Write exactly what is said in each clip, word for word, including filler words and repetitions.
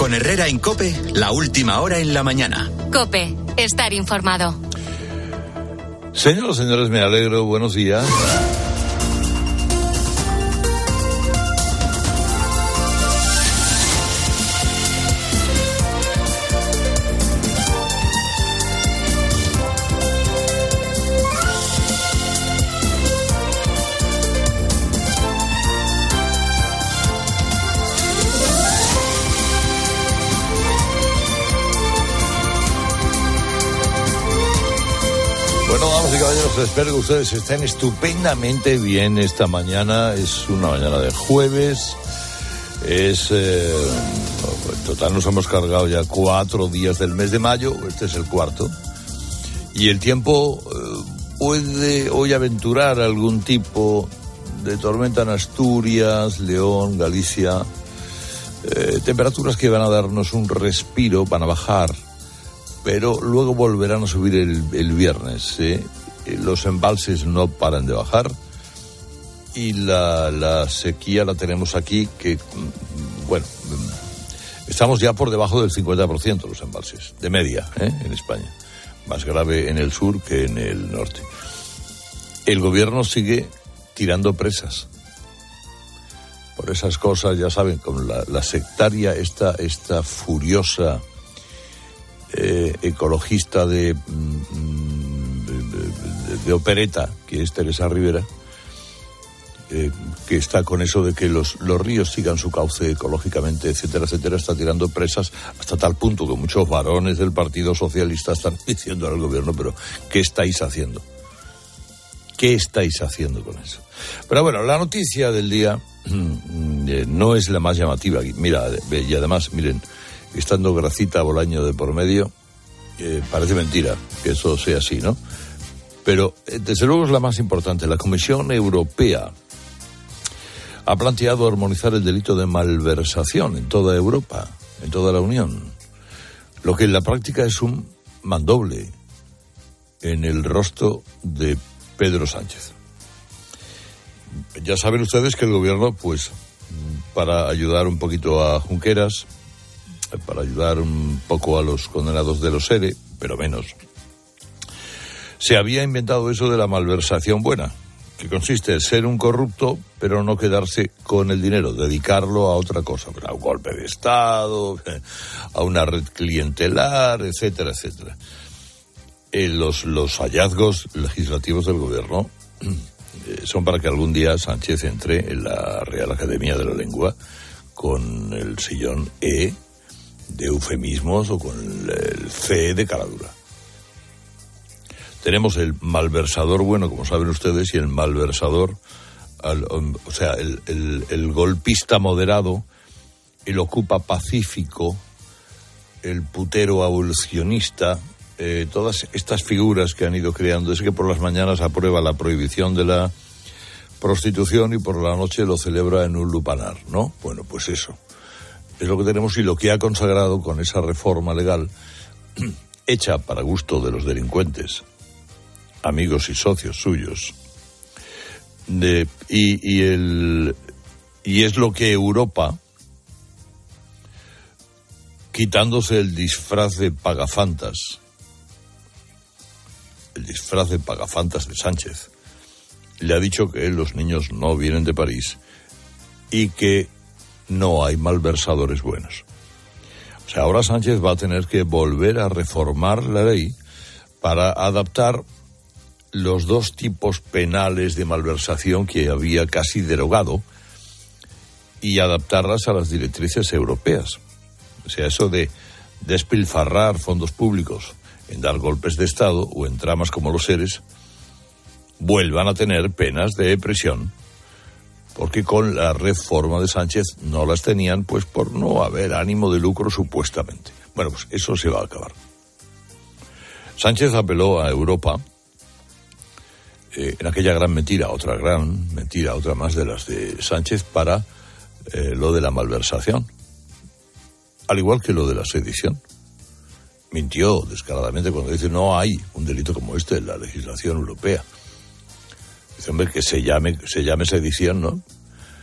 Con Herrera en COPE, la última hora en la mañana. COPE, estar informado. Señoras y señores, me alegro. Buenos días. Espero que ustedes estén estupendamente bien esta mañana. Es una mañana de jueves. Es eh, total, nos hemos cargado ya cuatro días del mes de mayo. Este es el cuarto. Y el tiempo eh, puede hoy aventurar algún tipo de tormenta en Asturias, León, Galicia. Eh, temperaturas que van a darnos un respiro, van a bajar, pero luego volverán a subir el, el viernes, ¿eh? Los embalses no paran de bajar y la, la sequía la tenemos aquí que, bueno, estamos ya por debajo del cincuenta por ciento los embalses, de media, ¿eh? En España. Más grave en el sur que en el norte. El gobierno sigue tirando presas. Por esas cosas, ya saben, con la, la sectaria, esta, esta furiosa eh, ecologista de... Mm, de opereta, que es Teresa Rivera, eh, que está con eso de que los, los ríos sigan su cauce ecológicamente, etcétera, etcétera, está tirando presas hasta tal punto que muchos varones del Partido Socialista están diciendo al gobierno, pero ¿qué estáis haciendo? ¿Qué estáis haciendo con eso? Pero bueno, la noticia del día eh, no es la más llamativa. Mira, y además, miren, estando Gracita Bolaño de por medio, eh, parece mentira que eso sea así, ¿no? Pero, desde luego, es la más importante. La Comisión Europea ha planteado armonizar el delito de malversación en toda Europa, en toda la Unión, lo que en la práctica es un mandoble en el rostro de Pedro Sánchez. Ya saben ustedes que el gobierno, pues, para ayudar un poquito a Junqueras, para ayudar un poco a los condenados de los ERE, pero menos, se había inventado eso de la malversación buena, que consiste en ser un corrupto, pero no quedarse con el dinero, dedicarlo a otra cosa, a un golpe de Estado, a una red clientelar, etcétera, etcétera. Eh, los, los hallazgos legislativos del gobierno eh, son para que algún día Sánchez entre en la Real Academia de la Lengua con el sillón E de eufemismos o con el, el C de caradura. Tenemos el malversador bueno, como saben ustedes, y el malversador, al, o sea, el, el, el golpista moderado, el ocupa pacífico, el putero abolicionista, eh, todas estas figuras que han ido creando. Es que por las mañanas aprueba la prohibición de la prostitución y por la noche lo celebra en un lupanar, ¿no? Bueno, pues eso es lo que tenemos y lo que ha consagrado con esa reforma legal hecha para gusto de los delincuentes, amigos y socios suyos, de, y, y, el, y es lo que Europa, quitándose el disfraz de pagafantas, el disfraz de pagafantas de Sánchez, le ha dicho que los niños no vienen de París y que no hay malversadores buenos. O sea, ahora Sánchez va a tener que volver a reformar la ley para adaptar los dos tipos penales de malversación que había casi derogado y adaptarlas a las directrices europeas. O sea, eso de despilfarrar fondos públicos en dar golpes de Estado o en tramas como los ERES, vuelvan a tener penas de prisión, porque con la reforma de Sánchez no las tenían, pues por no haber ánimo de lucro supuestamente. Bueno, pues eso se va a acabar. Sánchez apeló a Europa eh, en aquella gran mentira, otra gran mentira, otra más de las de Sánchez, para eh, lo de la malversación, al igual que lo de la sedición. Mintió descaradamente cuando dice no hay un delito como este en la legislación europea. Dice, hombre, que se llame, se llame sedición, ¿no?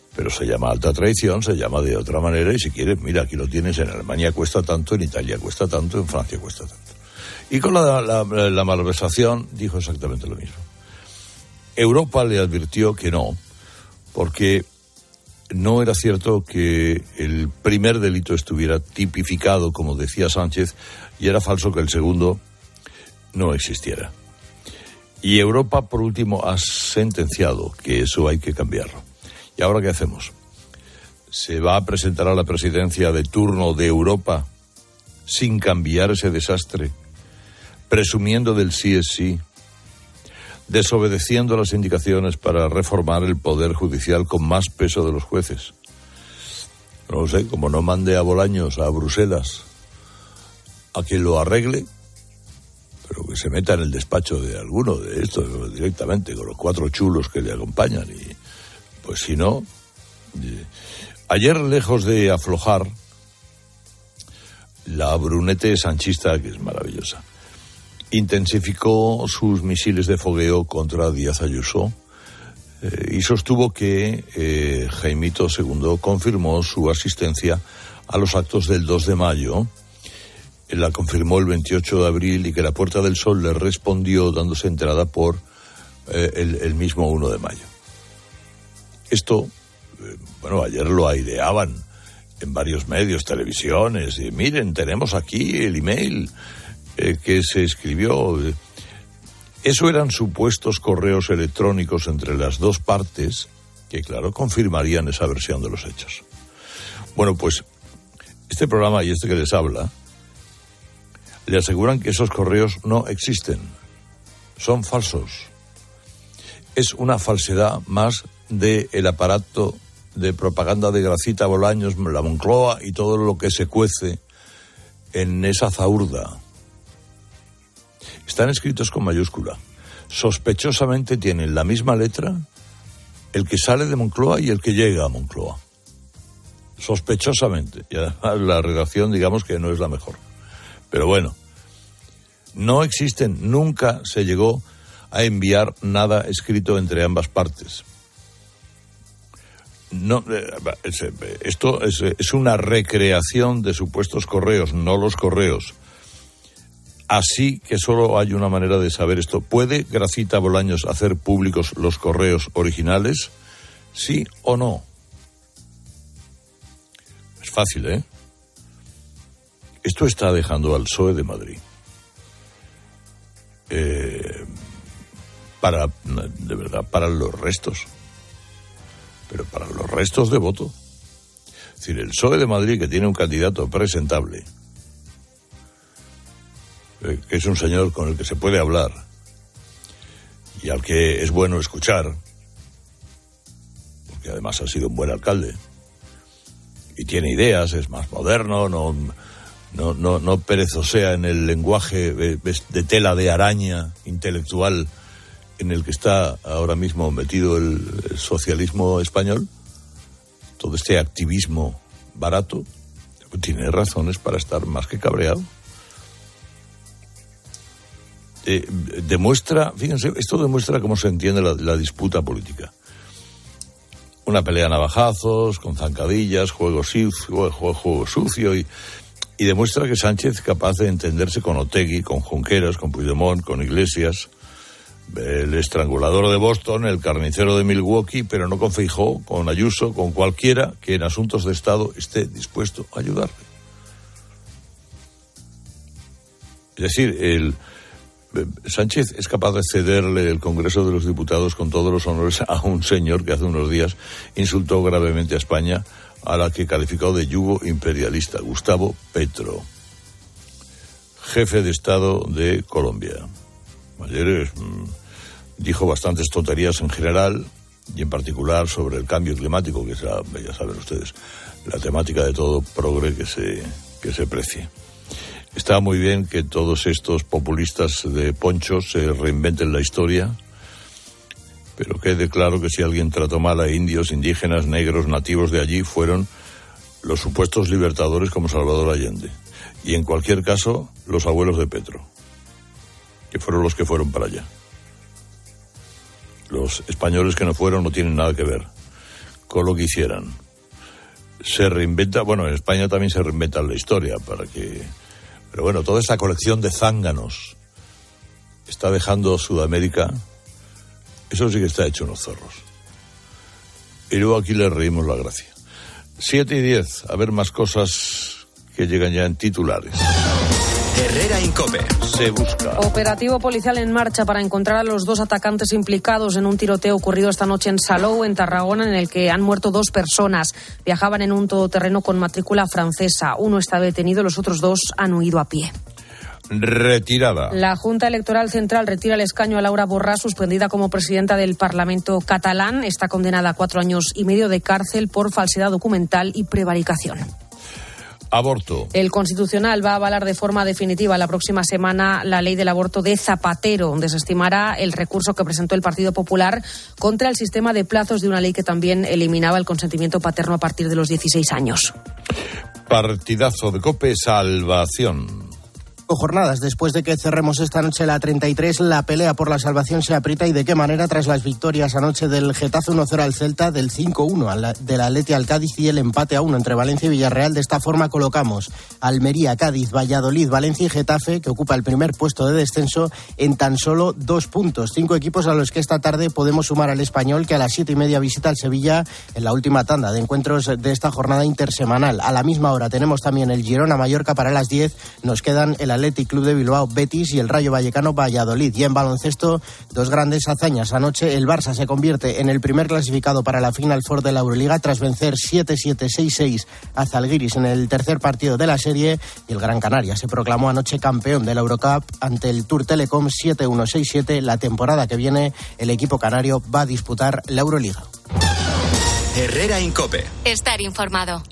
Pero se llama alta traición, se llama de otra manera, y si quieres, mira, aquí lo tienes, en Alemania cuesta tanto, en Italia cuesta tanto, en Francia cuesta tanto. Y con la, la, la malversación dijo exactamente lo mismo. Europa le advirtió que no, porque no era cierto que el primer delito estuviera tipificado, como decía Sánchez, y era falso que el segundo no existiera. Y Europa, por último, ha sentenciado que eso hay que cambiarlo. ¿Y ahora qué hacemos? ¿Se va a presentar a la presidencia de turno de Europa sin cambiar ese desastre, presumiendo del sí es sí, desobedeciendo las indicaciones para reformar el poder judicial con más peso de los jueces? No lo sé, como no mande a Bolaños a Bruselas a que lo arregle, pero que se meta en el despacho de alguno de estos directamente, con los cuatro chulos que le acompañan, y pues si no... Ayer, lejos de aflojar, la Brunete sanchista, que es maravillosa, intensificó sus misiles de fogueo contra Díaz Ayuso eh, y sostuvo que eh, Jaimito segundo confirmó su asistencia a los actos del dos de mayo. La confirmó el veintiocho de abril y que la Puerta del Sol le respondió dándose entrada por eh, el, el mismo uno de mayo. Esto, eh, bueno, ayer lo aireaban en varios medios, televisiones, y miren, tenemos aquí el email eh, que se escribió. Eso eran supuestos correos electrónicos entre las dos partes que, claro, confirmarían esa versión de los hechos. Bueno, pues este programa y este que les habla le aseguran que esos correos no existen, son falsos. Es una falsedad más del aparato de propaganda de Gracita Bolaños, la Moncloa y todo lo que se cuece en esa zaurda. Están escritos con mayúscula. Sospechosamente tienen la misma letra el que sale de Moncloa y el que llega a Moncloa. Sospechosamente. Y además la redacción, digamos que no es la mejor. Pero bueno, no existen, nunca se llegó a enviar nada escrito entre ambas partes. No, esto es, es una recreación de supuestos correos, no los correos. Así que solo hay una manera de saber esto. ¿Puede Gracita Bolaños hacer públicos los correos originales? ¿Sí o no? Es fácil, ¿eh? Esto está dejando al P S O E de Madrid eh, para, de verdad, para los restos. Pero para los restos de voto. Es decir, el P S O E de Madrid, que tiene un candidato presentable, eh, que es un señor con el que se puede hablar y al que es bueno escuchar, porque además ha sido un buen alcalde y tiene ideas, es más moderno, no... No, no, no perezosea en el lenguaje de tela de araña intelectual en el que está ahora mismo metido el, el socialismo español, todo este activismo barato, tiene razones para estar más que cabreado. Eh, demuestra, fíjense, esto demuestra cómo se entiende la, la disputa política. Una pelea a navajazos, con zancadillas, juego sucio, juego, juego sucio y... Y demuestra que Sánchez es capaz de entenderse con Otegi, con Junqueras, con Puigdemont, con Iglesias, el estrangulador de Boston, el carnicero de Milwaukee, pero no con Feijóo, con Ayuso, con cualquiera que en asuntos de Estado esté dispuesto a ayudarle. Es decir, el, Sánchez es capaz de cederle el Congreso de los Diputados con todos los honores a un señor que hace unos días insultó gravemente a España, a la que calificó de yugo imperialista, Gustavo Petro, jefe de Estado de Colombia. Ayer mmm, dijo bastantes tonterías en general y en particular sobre el cambio climático, que es, la, ya saben ustedes, la temática de todo progre que se, que se precie. Está muy bien que todos estos populistas de ponchos se reinventen la historia, pero quede claro que si alguien trató mal a indios, indígenas, negros, nativos de allí, fueron los supuestos libertadores como Salvador Allende. Y en cualquier caso, los abuelos de Petro, que fueron los que fueron para allá. Los españoles que no fueron no tienen nada que ver con lo que hicieran. Se reinventa, bueno, en España también se reinventa la historia para que... Pero bueno, toda esta colección de zánganos está dejando Sudamérica, eso sí que está hecho unos zorros. Y luego aquí le reímos la gracia. Siete y diez, a ver más cosas que llegan ya en titulares. Herrera Incope. Se busca. Operativo policial en marcha para encontrar a los dos atacantes implicados en un tiroteo ocurrido esta noche en Salou, en Tarragona, en el que han muerto dos personas. Viajaban en un todoterreno con matrícula francesa. Uno está detenido, los otros dos han huido a pie. Retirada. La Junta Electoral Central retira el escaño a Laura Borràs, suspendida como presidenta del Parlamento catalán. Está condenada a cuatro años y medio de cárcel por falsedad documental y prevaricación. Aborto. El Constitucional va a avalar de forma definitiva la próxima semana la ley del aborto de Zapatero. Desestimará el recurso que presentó el Partido Popular contra el sistema de plazos de una ley que también eliminaba el consentimiento paterno a partir de los dieciséis años. Partidazo de COPE, salvación. Jornadas después de que cerremos esta noche la treinta y tres, la pelea por la salvación se aprieta, y de qué manera tras las victorias anoche del Getafe uno cero al Celta, del cinco uno del Atleti al Cádiz y el empate a uno entre Valencia y Villarreal. De esta forma colocamos Almería, Cádiz, Valladolid, Valencia y Getafe, que ocupa el primer puesto de descenso, en tan solo dos puntos. Cinco equipos a los que esta tarde podemos sumar al Español, que a las siete y media visita al Sevilla en la última tanda de encuentros de esta jornada intersemanal. A la misma hora tenemos también el Girona-Mallorca para las diez. Nos quedan el Athletic Club de Bilbao, Betis, y el Rayo Vallecano, Valladolid. Y en baloncesto, dos grandes hazañas. Anoche el Barça se convierte en el primer clasificado para la Final Four de la Euroliga tras vencer siete siete seis seis a Zalgiris en el tercer partido de la serie, y el Gran Canaria se proclamó anoche campeón de la Eurocup ante el Tour Telecom siete uno seis siete. La temporada que viene el equipo canario va a disputar la Euroliga. Herrera Incope. Estar informado.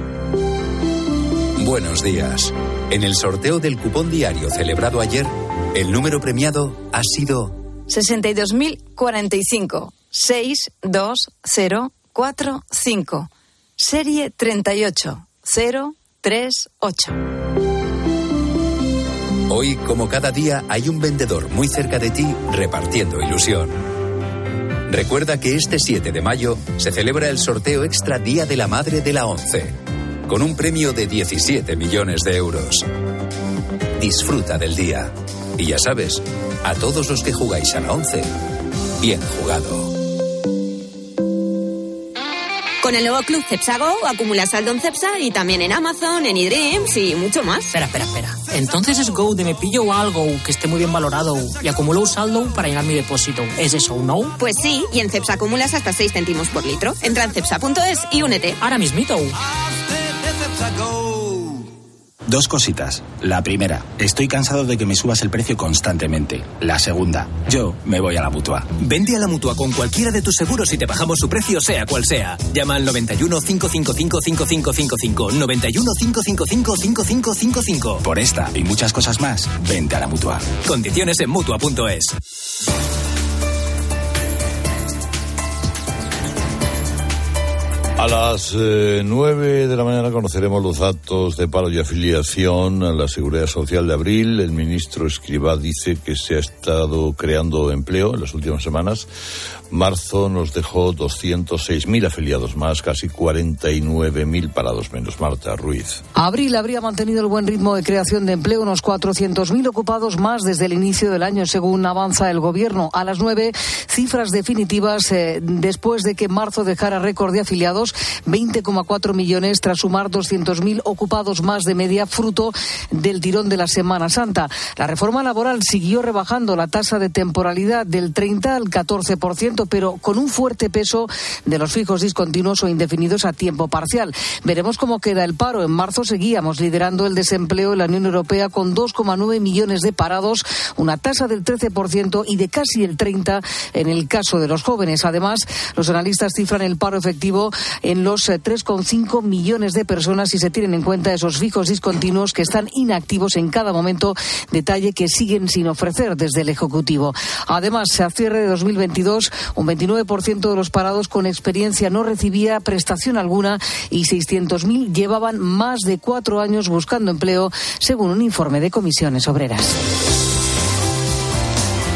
Buenos días. En el sorteo del cupón diario celebrado ayer, el número premiado ha sido sesenta y dos mil cuarenta y cinco, seis dos cero cuatro cinco, serie treinta y ocho cero tres ocho. Hoy, como cada día, hay un vendedor muy cerca de ti repartiendo ilusión. Recuerda que este siete de mayo se celebra el sorteo extra Día de la Madre de la ONCE, con un premio de diecisiete millones de euros. Disfruta del día. Y ya sabes, a todos los que jugáis a la ONCE, bien jugado. Con el nuevo Club Cepsa Go acumulas saldo en Cepsa y también en Amazon, en eDreams y mucho más. Espera, espera, espera. Entonces es Go de me pillo algo que esté muy bien valorado y acumulo un saldo para llenar mi depósito. ¿Es eso, no? Pues sí, y en Cepsa acumulas hasta seis céntimos por litro. Entra en cepsa punto es y únete. Ahora mismito. Dos cositas. La primera, estoy cansado de que me subas el precio constantemente. La segunda, yo me voy a la Mutua. Vende a la Mutua con cualquiera de tus seguros y te bajamos su precio sea cual sea. Llama al noventa y uno, cinco cinco cinco, cinco cinco cinco cinco, noventa y uno, cinco cinco cinco, cinco cinco cinco cinco. Por esta y muchas cosas más, vente a la Mutua. Condiciones en Mutua punto es. A las eh, nueve de la mañana conoceremos los datos de paro y afiliación a la Seguridad Social de abril. El ministro Escrivá dice que se ha estado creando empleo en las últimas semanas. Marzo nos dejó doscientos seis mil afiliados más, casi cuarenta y nueve mil parados menos. Marta Ruiz. Abril habría mantenido el buen ritmo de creación de empleo, unos cuatrocientos mil ocupados más desde el inicio del año, según avanza el Gobierno. A las nueve, cifras definitivas eh, después de que marzo dejara récord de afiliados, veinte coma cuatro millones, tras sumar doscientos mil ocupados más de media, fruto del tirón de la Semana Santa. La reforma laboral siguió rebajando la tasa de temporalidad del treinta al catorce por ciento, pero con un fuerte peso de los fijos discontinuos o indefinidos a tiempo parcial. Veremos cómo queda el paro. En marzo seguíamos liderando el desempleo en la Unión Europea con dos coma nueve millones de parados, una tasa del trece por ciento y de casi el treinta por ciento en el caso de los jóvenes. Además, los analistas cifran el paro efectivo en los tres coma cinco millones de personas si se tienen en cuenta esos fijos discontinuos que están inactivos en cada momento, detalle que siguen sin ofrecer desde el Ejecutivo. Además, a cierre de dos mil veintidós, un veintinueve por ciento de los parados con experiencia no recibía prestación alguna y seiscientos mil llevaban más de cuatro años buscando empleo, según un informe de Comisiones Obreras.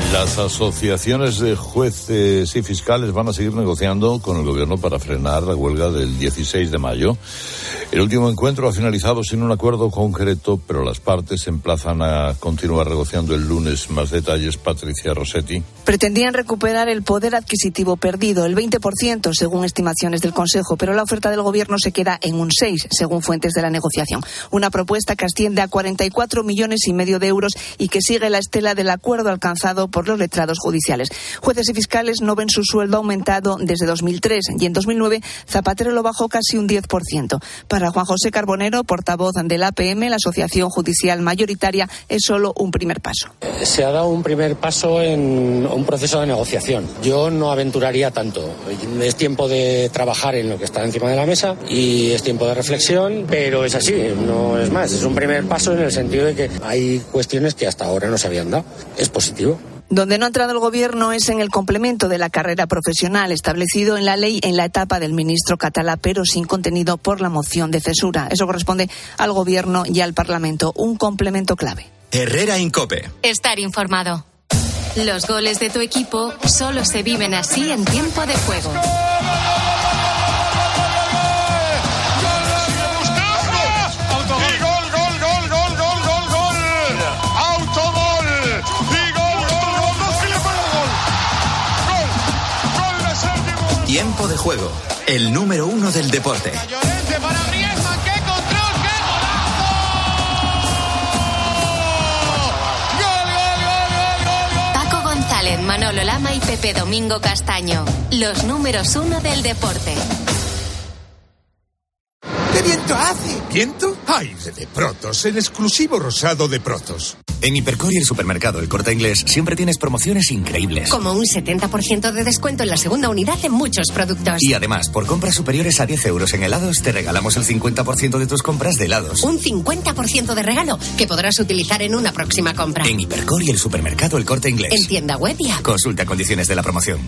Las asociaciones de jueces y fiscales van a seguir negociando con el gobierno para frenar la huelga del dieciséis de mayo. El último encuentro ha finalizado sin un acuerdo concreto, pero las partes se emplazan a continuar negociando el lunes. Más detalles, Patricia Rossetti. Pretendían recuperar el poder adquisitivo perdido, el veinte por ciento según estimaciones del Consejo, pero la oferta del gobierno se queda en un seis por ciento según fuentes de la negociación. Una propuesta que asciende a cuarenta y cuatro millones y medio de euros y que sigue la estela del acuerdo alcanzado por los letrados judiciales. Jueces y fiscales no ven su sueldo aumentado desde dos mil tres y en dos mil nueve Zapatero lo bajó casi un diez por ciento. Para Juan José Carbonero, portavoz de la A P M, la Asociación Judicial Mayoritaria, es solo un primer paso. Se ha dado un primer paso en un proceso de negociación. Yo no aventuraría tanto. Es tiempo de trabajar en lo que está encima de la mesa y es tiempo de reflexión, pero es así, no es más. Es un primer paso en el sentido de que hay cuestiones que hasta ahora no se habían dado. Es positivo. Donde no ha entrado el gobierno es en el complemento de la carrera profesional establecido en la ley en la etapa del ministro Catalá, pero sin contenido por la moción de censura. Eso corresponde al gobierno y al Parlamento. Un complemento clave. Herrera Incope. Estar informado. Los goles de tu equipo solo se viven así en tiempo de juego. Tiempo de juego, el número uno del deporte. Paco González, Manolo Lama y Pepe Domingo Castaño, los números uno del deporte. ¡Qué viento hace! ¿Viento? Aire de Protos, el exclusivo rosado de Protos. En Hipercor y el supermercado El Corte Inglés siempre tienes promociones increíbles. Como un setenta por ciento de descuento en la segunda unidad en muchos productos. Y además, por compras superiores a diez euros en helados, te regalamos el cincuenta por ciento de tus compras de helados. Un cincuenta por ciento de regalo que podrás utilizar en una próxima compra. En Hipercor y el supermercado El Corte Inglés. En tienda web y app. Consulta condiciones de la promoción.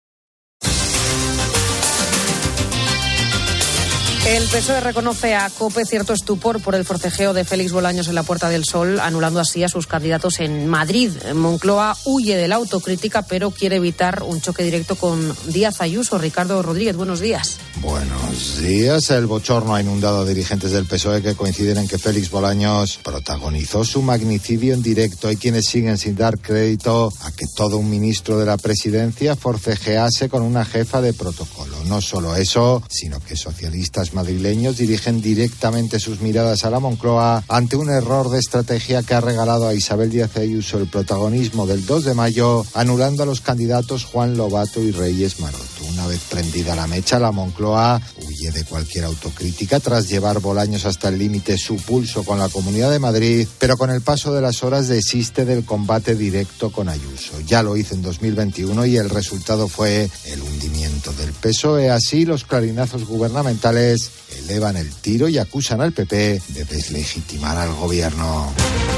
El P S O E reconoce a COPE cierto estupor por el forcejeo de Félix Bolaños en la Puerta del Sol, anulando así a sus candidatos en Madrid. Moncloa huye de la autocrítica, pero quiere evitar un choque directo con Díaz Ayuso. Ricardo Rodríguez, buenos días. Buenos días. El bochorno ha inundado a dirigentes del P S O E que coinciden en que Félix Bolaños protagonizó su magnicidio en directo. Hay quienes siguen sin dar crédito a que todo un ministro de la presidencia forcejease con una jefa de protocolo. No solo eso, sino que socialistas madrileños dirigen directamente sus miradas a la Moncloa ante un error de estrategia que ha regalado a Isabel Díaz Ayuso el protagonismo del dos de mayo, anulando a los candidatos Juan Lobato y Reyes Maroto. Una vez prendida la mecha, la Moncloa huye de cualquier autocrítica tras llevar Bolaños hasta el límite su pulso con la Comunidad de Madrid, pero con el paso de las horas desiste del combate directo con Ayuso. Ya lo hizo en dos mil veintiuno y el resultado fue el hundimiento del P S O E. Así, los clarinazos gubernamentales elevan el tiro y acusan al P P de deslegitimar al gobierno.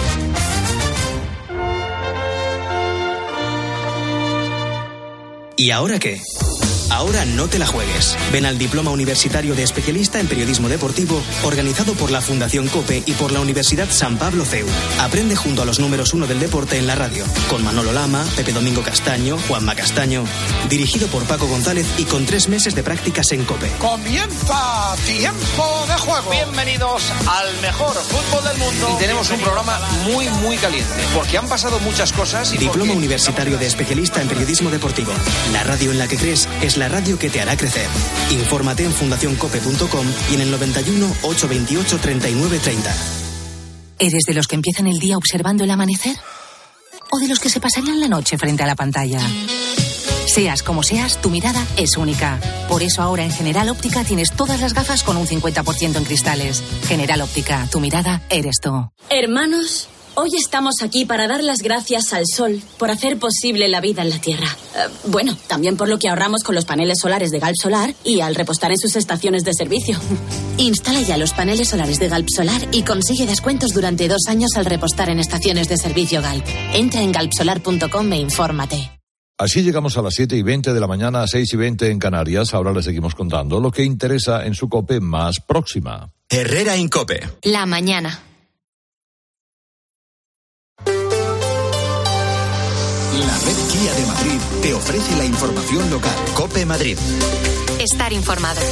¿Y ahora qué? Ahora no te la juegues. Ven al Diploma Universitario de Especialista en Periodismo Deportivo, organizado por la Fundación COPE y por la Universidad San Pablo C E U. Aprende junto a los números uno del deporte en la radio, con Manolo Lama, Pepe Domingo Castaño, Juanma Castaño. Dirigido por Paco González y con tres meses de prácticas en COPE. ¡Comienza Tiempo de Juego! Bienvenidos al mejor fútbol del mundo. Y tenemos un programa muy, muy caliente, porque han pasado muchas cosas. Y Diploma porque... Universitario de Especialista en Periodismo Deportivo. La radio en la que crees es la radio que te hará crecer. Infórmate en fundación cope punto com y en el noventa y uno, ochocientos veintiocho, treinta y nueve treinta. ¿Eres de los que empiezan el día observando el amanecer? ¿O de los que se pasarían la noche frente a la pantalla? Seas como seas, tu mirada es única. Por eso ahora en General Óptica tienes todas las gafas con un cincuenta por ciento en cristales. General Óptica, tu mirada eres tú. Hermanos, hoy estamos aquí para dar las gracias al sol por hacer posible la vida en la Tierra. Uh, bueno, también por lo que ahorramos con los paneles solares de Galp Solar y al repostar en sus estaciones de servicio. Instala ya los paneles solares de Galp Solar y consigue descuentos durante dos años al repostar en estaciones de servicio Galp. Entra en galp solar punto com e infórmate. Así llegamos a las siete y veinte de la mañana, a seis y veinte en Canarias. Ahora les seguimos contando lo que interesa en su COPE más próxima. Herrera Incope. La mañana. La red Kia de Madrid te ofrece la información local. COPE Madrid. Estar informado.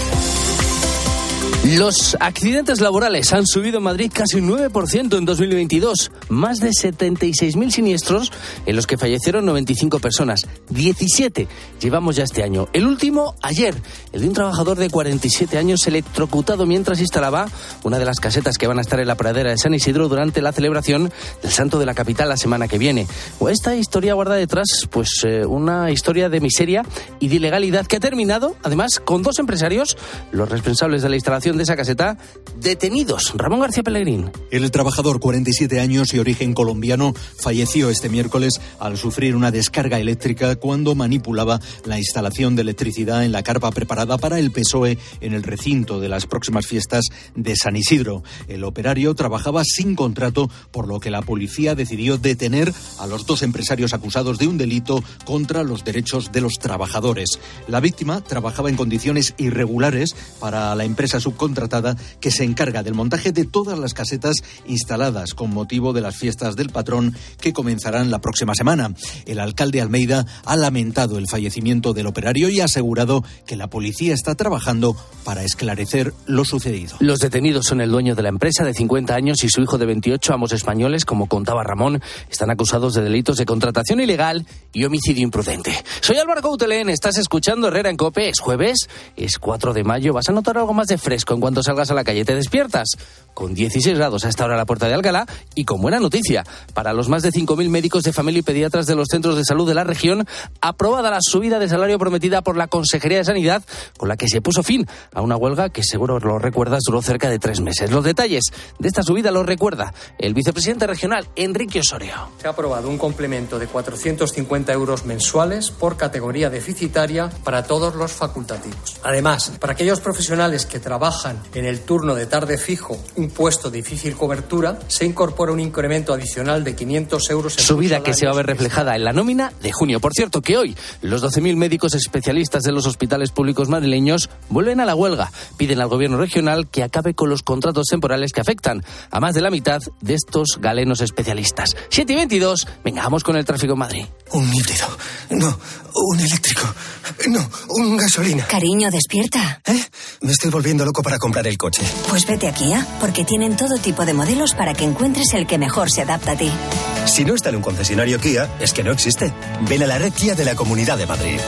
Los accidentes laborales han subido en Madrid casi un nueve por ciento en dos mil veintidós. Más de setenta y seis mil siniestros en los que fallecieron noventa y cinco personas. diecisiete llevamos ya este año. El último, ayer, el de un trabajador de cuarenta y siete años electrocutado mientras instalaba una de las casetas que van a estar en la pradera de San Isidro durante la celebración del Santo de la Capital la semana que viene. Esta historia guarda detrás pues eh, una historia de miseria y de ilegalidad que ha terminado, además, con dos empresarios, los responsables de la instalación de esa caseta, detenidos. Ramón García Pellegrín. El trabajador, cuarenta y siete años y origen colombiano, falleció este miércoles al sufrir una descarga eléctrica cuando manipulaba la instalación de electricidad en la carpa preparada para el P S O E en el recinto de las próximas fiestas de San Isidro. El operario trabajaba sin contrato, por lo que la policía decidió detener a los dos empresarios acusados de un delito contra los derechos de los trabajadores. La víctima trabajaba en condiciones irregulares para la empresa subcontratada que se encarga del montaje de todas las casetas instaladas con motivo de las fiestas del patrón que comenzarán la próxima semana. El alcalde Almeida ha lamentado el fallecimiento del operario y ha asegurado que la policía está trabajando para esclarecer lo sucedido. Los detenidos son el dueño de la empresa, de cincuenta años, y su hijo de veintiocho, ambos españoles, como contaba Ramón. Están acusados de delitos de contratación ilegal y homicidio imprudente. Soy Álvaro Coutelén, estás escuchando Herrera en COPE. Es jueves, es cuatro de mayo. Vas a notar algo más de fresco en cuanto salgas a la calle. Te despiertas con dieciséis grados a esta hora a la puerta de Alcalá, y con buena noticia para los más de cinco mil médicos de familia y pediatras de los centros de salud de la región, aprobada la subida de salario prometida por la Consejería de Sanidad, con la que se puso fin a una huelga que, seguro lo recuerdas, duró cerca de tres meses. Los detalles de esta subida los recuerda el vicepresidente regional, Enrique Osorio. Se ha aprobado un complemento de cuatrocientos cincuenta euros mensuales por categoría deficitaria para todos los facultativos. Además, para aquellos profesionales que trabajan en el turno de tarde fijo, un puesto de difícil cobertura, se incorpora un incremento adicional de quinientos euros en subida que se va a ver reflejada en la nómina de junio. Por cierto, que hoy los doce mil médicos especialistas de los hospitales públicos madrileños vuelven a la huelga. Piden al gobierno regional que acabe con los contratos temporales que afectan a más de la mitad de estos galenos especialistas. siete y veintidós, venga, vamos con el tráfico en Madrid. Un híbrido, no, un eléctrico, no, un gasolina. Cariño, despierta. ¿Eh? Me estoy volviendo loco para comprar el coche. Pues vete a Kia, porque tienen todo tipo de modelos para que encuentres el que mejor se adapta a ti. Si no está en un concesionario Kia, es que no existe. Ven a la red Kia de la Comunidad de Madrid.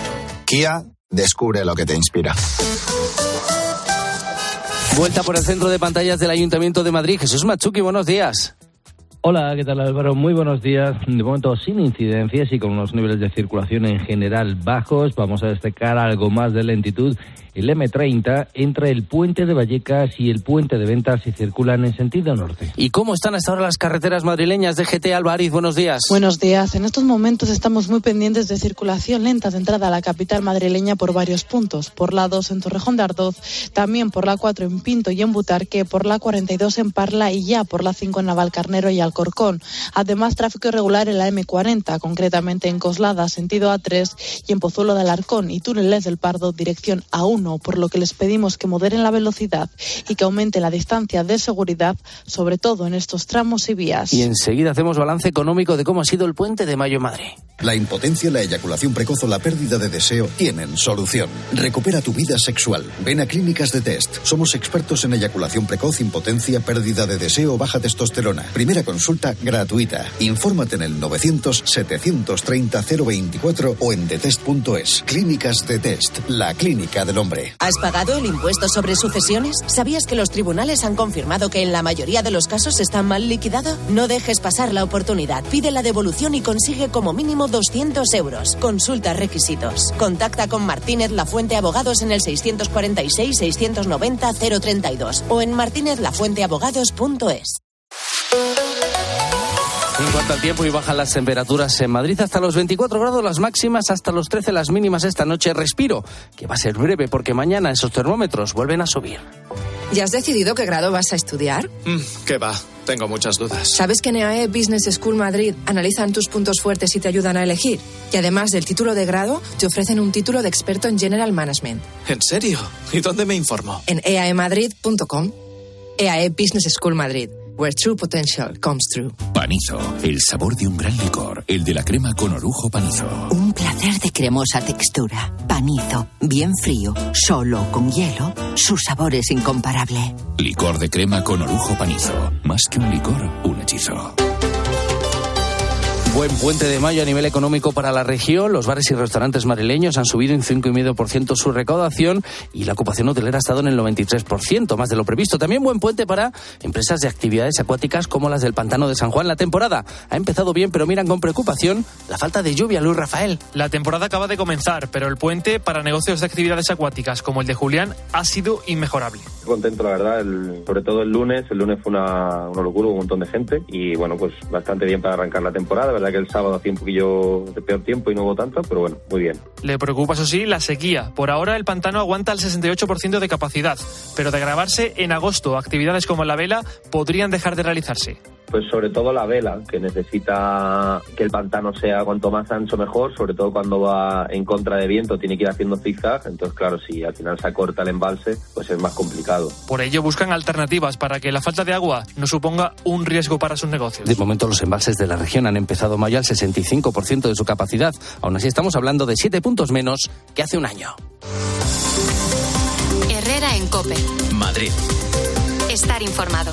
Kia, descubre lo que te inspira. Vuelta por el centro de pantallas del Ayuntamiento de Madrid. Jesús Machuki, buenos días. Hola, ¿qué tal, Álvaro? Muy buenos días. De momento sin incidencias y con unos niveles de circulación en general bajos. Vamos a destacar algo más de lentitud. El eme treinta entre el puente de Vallecas y el puente de Ventas y circulan en sentido norte. ¿Y cómo están hasta ahora las carreteras madrileñas? D G T Álvarez, buenos días. Buenos días. En estos momentos estamos muy pendientes de circulación lenta de entrada a la capital madrileña por varios puntos. Por la dos en Torrejón de Ardoz, también por la cuatro en Pinto y en Butarque, por la cuarenta y dos en Parla y ya por la cinco en Navalcarnero y Alcorcón. Además, tráfico irregular en la eme cuarenta, concretamente en Coslada, sentido A tres, y en Pozuelo de Alarcón y Túneles del Pardo, dirección A uno. Por lo que les pedimos que moderen la velocidad y que aumente la distancia de seguridad, sobre todo en estos tramos y vías. Y enseguida hacemos balance económico de cómo ha sido el puente de Mayo en Madrid. La impotencia, la eyaculación precoz o la pérdida de deseo tienen solución. Recupera tu vida sexual. Ven a Clínicas de Test. Somos expertos en eyaculación precoz, impotencia, pérdida de deseo o baja testosterona. Primera consulta gratuita. Infórmate en el novecientos, setecientos treinta, cero veinticuatro o en detest punto es. Clínicas de Test, la clínica del hombre. ¿Has pagado el impuesto sobre sucesiones? ¿Sabías que los tribunales han confirmado que en la mayoría de los casos está mal liquidado? No dejes pasar la oportunidad. Pide la devolución y consigue como mínimo doscientos euros. Consulta requisitos. Contacta con Martínez Lafuente Abogados en el seiscientos cuarenta y seis, seiscientos noventa, cero treinta y dos o en martínez lafuente abogados punto es. En cuanto al tiempo, y bajan las temperaturas en Madrid hasta los veinticuatro grados, las máximas hasta los trece, las mínimas esta noche. Respiro, que va a ser breve porque mañana esos termómetros vuelven a subir. ¿Ya has decidido qué grado vas a estudiar? Mm, ¿Qué va? Tengo muchas dudas. ¿Sabes que en E A E Business School Madrid analizan tus puntos fuertes y te ayudan a elegir? Y además del título de grado, te ofrecen un título de experto en General Management. ¿En serio? ¿Y dónde me informo? En e a e madrid punto com. E A E Business School Madrid, where true potential comes true. Panizo, el sabor de un gran licor, el de la crema con orujo Panizo. Un placer de cremosa textura. Panizo, bien frío, solo con hielo, su sabor es incomparable. Licor de crema con orujo Panizo. Más que un licor, un hechizo. Buen puente de mayo a nivel económico para la región. Los bares y restaurantes madrileños han subido en cinco coma cinco por ciento su recaudación y la ocupación hotelera ha estado en el noventa y tres por ciento, más de lo previsto. También buen puente para empresas de actividades acuáticas como las del Pantano de San Juan. La temporada ha empezado bien, pero miran con preocupación la falta de lluvia. Luis Rafael. La temporada acaba de comenzar, pero el puente para negocios de actividades acuáticas como el de Julián ha sido inmejorable. Contento, la verdad, el, sobre todo el lunes. El lunes fue una, una locura, un montón de gente y bueno, pues bastante bien para arrancar la temporada. La verdad que el sábado hacía un poquillo de peor tiempo y no hubo tanto, pero bueno, muy bien. Le preocupa, eso sí, la sequía. Por ahora el pantano aguanta el sesenta y ocho por ciento de capacidad, pero de agravarse en agosto, actividades como la vela podrían dejar de realizarse. Pues sobre todo la vela, que necesita que el pantano sea cuanto más ancho mejor, sobre todo cuando va en contra de viento, tiene que ir haciendo zigzag, entonces claro, si al final se acorta el embalse, pues es más complicado. Por ello buscan alternativas para que la falta de agua no suponga un riesgo para sus negocios. De momento los embalses de la región han empezado mayo al sesenta y cinco por ciento de su capacidad, aún así estamos hablando de siete puntos menos que hace un año. Herrera en COPE. Madrid. Estar informado.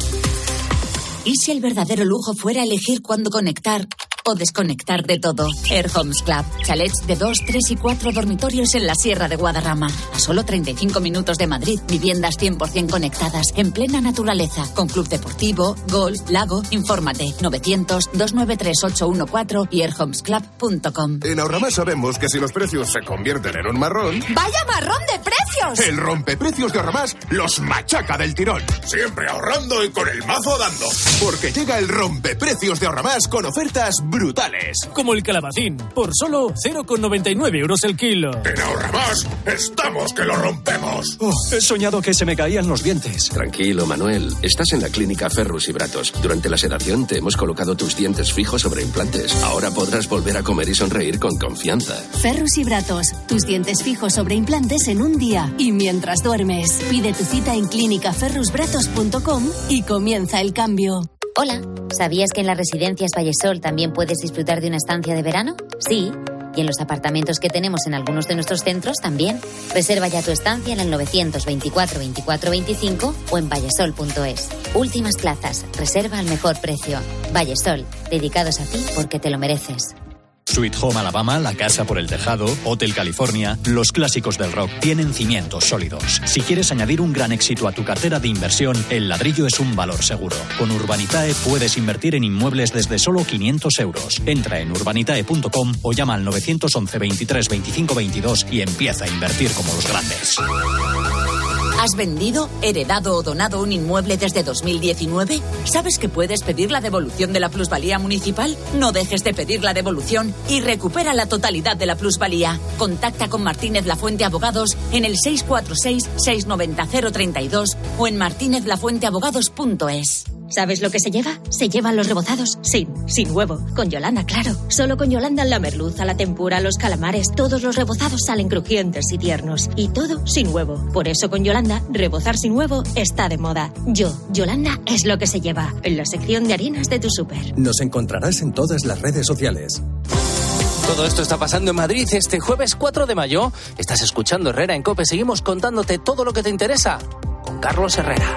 ¿Y si el verdadero lujo fuera elegir cuándo conectar o desconectar de todo? Air Homes Club. Chalets de dos, tres y cuatro dormitorios en la Sierra de Guadarrama. A solo treinta y cinco minutos de Madrid. Viviendas cien por ciento conectadas, en plena naturaleza. Con club deportivo, golf, lago. Infórmate. novecientos, doscientos noventa y tres, ochocientos catorce y air homes club punto com. En Ahorramás sabemos que si los precios se convierten en un marrón... ¡Vaya marrón de precios! El rompeprecios de Ahorramás los machaca del tirón. Siempre ahorrando y con el mazo dando. Porque llega el rompeprecios de Ahorramás con ofertas brutales. Como el calabacín, por solo cero coma noventa y nueve euros el kilo. En Ahorramás estamos que lo rompemos. Oh, he soñado que se me caían los dientes. Tranquilo, Manuel. Estás en la clínica Ferrus y Bratos. Durante la sedación te hemos colocado tus dientes fijos sobre implantes. Ahora podrás volver a comer y sonreír con confianza. Ferrus y Bratos. Tus dientes fijos sobre implantes en un día y mientras duermes. Pide tu cita en clínica ferrus bratos punto com y comienza el cambio. Hola, ¿sabías que en las residencias Vallesol también puedes disfrutar de una estancia de verano? Sí, y en los apartamentos que tenemos en algunos de nuestros centros también. Reserva ya tu estancia en el novecientos veinticuatro veinticuatro veinticinco o en vallesol punto es. Últimas plazas, reserva al mejor precio. Vallesol, dedicados a ti porque te lo mereces. Sweet Home Alabama, La Casa por el Tejado, Hotel California, los clásicos del rock tienen cimientos sólidos. Si quieres añadir un gran éxito a tu cartera de inversión, el ladrillo es un valor seguro. Con Urbanitae puedes invertir en inmuebles desde solo quinientos euros. Entra en urbanitae punto com o llama al novecientos once veintitrés veinticinco veintidós y empieza a invertir como los grandes. ¿Has vendido, heredado o donado un inmueble desde dos mil diecinueve? ¿Sabes que puedes pedir la devolución de la plusvalía municipal? No dejes de pedir la devolución y recupera la totalidad de la plusvalía. Contacta con Martínez Lafuente Abogados en el seis cuatro seis, seis nueve cero, cero tres dos o en martínez lafuente abogados punto es. ¿Sabes lo que se lleva? Se llevan los rebozados sin, sin huevo. Con Yolanda, claro. Solo con Yolanda la merluza, la tempura, los calamares, todos los rebozados salen crujientes y tiernos. Y todo sin huevo. Por eso con Yolanda, rebozar sin huevo está de moda. Yo, Yolanda, es lo que se lleva. En la sección de harinas de tu súper. Nos encontrarás en todas las redes sociales. Todo esto está pasando en Madrid este jueves cuatro de mayo. Estás escuchando Herrera en COPE. Seguimos contándote todo lo que te interesa con Carlos Herrera.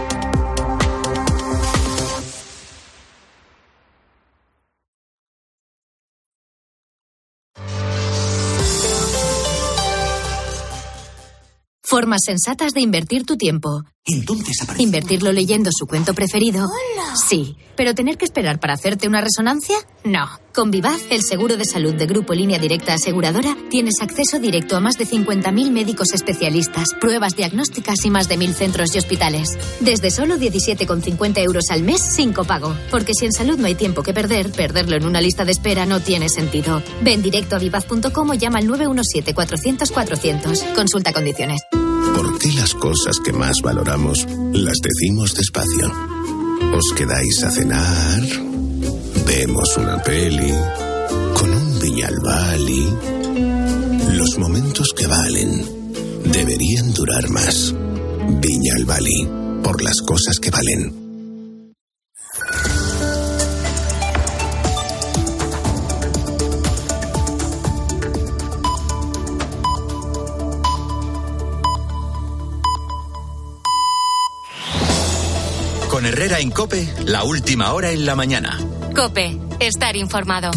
Formas sensatas de invertir tu tiempo. Entonces aparece... ¿Invertirlo leyendo su cuento preferido? ¡Hola! Sí. ¿Pero tener que esperar para hacerte una resonancia? No. Con Vivaz, el seguro de salud de Grupo Línea Directa Aseguradora, tienes acceso directo a más de cincuenta mil médicos especialistas, pruebas diagnósticas y más de mil centros y hospitales. Desde solo diecisiete con cincuenta euros al mes, sin copago. Porque si en salud no hay tiempo que perder, perderlo en una lista de espera no tiene sentido. Ven directo a vivaz punto com o llama al nueve uno siete, cuatrocientos, cuatrocientos. Consulta condiciones. ¿Por qué las cosas que más valoramos las decimos despacio? ¿Os quedáis a cenar? ¿Vemos una peli? ¿Con un Viñalbali? Los momentos que valen deberían durar más. Viñalbali, por las cosas que valen. Con Herrera en COPE, la última hora en la mañana. COPE, estar informado.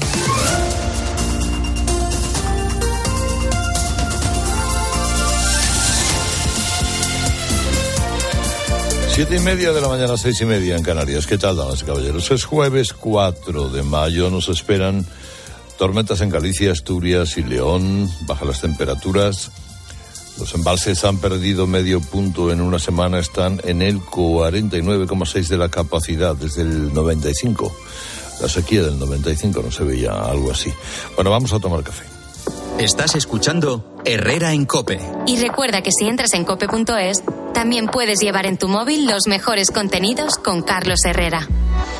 Siete y media de la mañana, seis y media en Canarias. ¿Qué tal, damas y caballeros? Es jueves cuatro de mayo. Nos esperan tormentas en Galicia, Asturias y León. Bajan las temperaturas. Los embalses han perdido medio punto en una semana. Están en el cuarenta y nueve coma seis de la capacidad desde el noventa y cinco. La sequía del noventa y cinco no se veía algo así. Bueno, vamos a tomar café. Estás escuchando Herrera en COPE. Y recuerda que si entras en cope punto es, también puedes llevar en tu móvil los mejores contenidos con Carlos Herrera.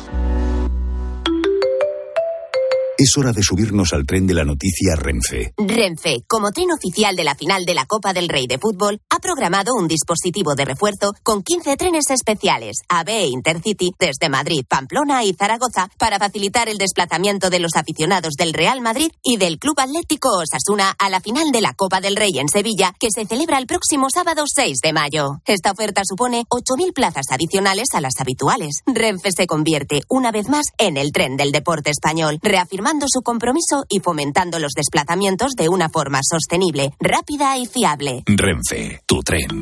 Es hora de subirnos al tren de la noticia Renfe. Renfe, como tren oficial de la final de la Copa del Rey de Fútbol, ha programado un dispositivo de refuerzo con quince trenes especiales A V E Intercity desde Madrid, Pamplona y Zaragoza para facilitar el desplazamiento de los aficionados del Real Madrid y del Club Atlético Osasuna a la final de la Copa del Rey en Sevilla, que se celebra el próximo sábado seis de mayo. Esta oferta supone ocho mil plazas adicionales a las habituales. Renfe se convierte una vez más en el tren del deporte español, reafirmando su compromiso y fomentando los desplazamientos de una forma sostenible, rápida y fiable. Renfe, tu tren.